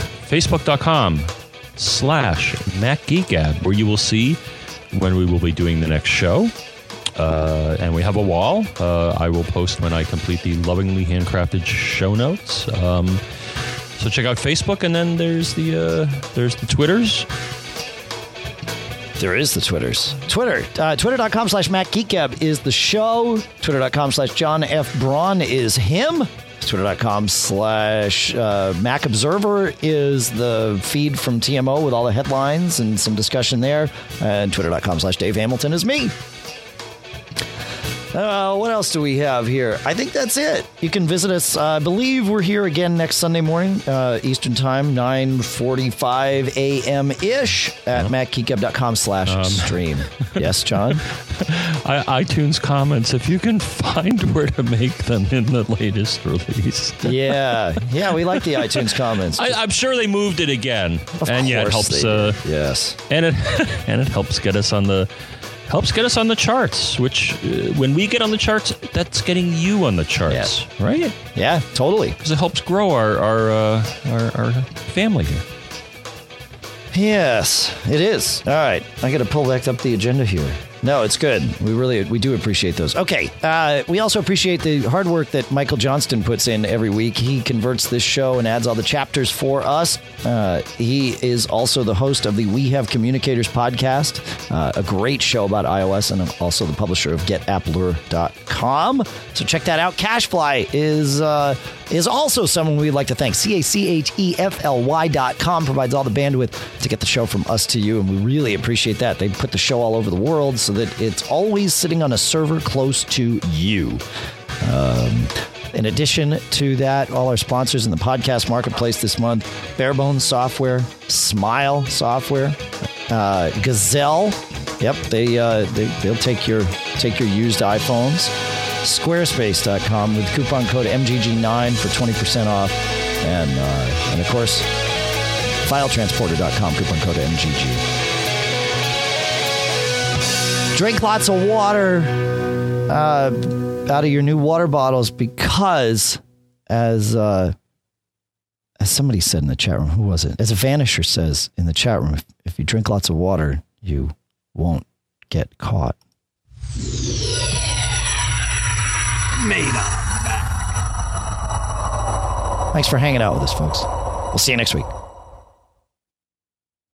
Facebook.com/MacGeekGab, where you will see when we will be doing the next show. And we have a wall. I will post when I complete the lovingly handcrafted show notes. So check out Facebook, and then there's the Twitters. There is the Twitters. Twitter.com/MattGeekGab is the show. Twitter.com/John F. Braun is him. Twitter.com/Mac Observer is the feed from TMO with all the headlines and some discussion there. And Twitter.com/Dave Hamilton is me. What else do we have here? I think that's it. You can visit us. I believe we're here again next Sunday morning, Eastern Time, 9:45 a.m.-ish at mattgeekgab.com/stream. Yes, John? iTunes comments, if you can find where to make them in the latest release. Yeah, we like the iTunes comments. I'm sure they moved it again. And yeah, it helps. Yes. And it helps get us on the charts, which when we get on the charts, that's getting you on the charts, right? Yeah, totally. Because it helps grow our family here. Yes, it is. All right, I got to pull back up the agenda here. No, it's good. We do appreciate those. Okay, we also appreciate the hard work that Michael Johnston puts in every week. He converts this show and adds all the chapters for us. He is also the host of the We Have Communicators podcast, a great show about iOS, and also the publisher of GetAppler.com. So check that out. CacheFly is also someone we'd like to thank. CacheFly.com provides all the bandwidth to get the show from us to you, and we really appreciate that. They put the show all over the world so that it's always sitting on a server close to you. In addition to that, all our sponsors in the podcast marketplace this month: Barebones Software, Smile Software, Gazelle. Yep, they'll take your used iPhones. Squarespace.com with coupon code MGG9 for 20% off, and of course, FileTransporter.com coupon code MGG. Drink lots of water out of your new water bottles, because as somebody said in the chat room, who was it? As a Vanisher says in the chat room, if you drink lots of water, you won't get caught. Made on back. Thanks for hanging out with us, folks. We'll see you next week.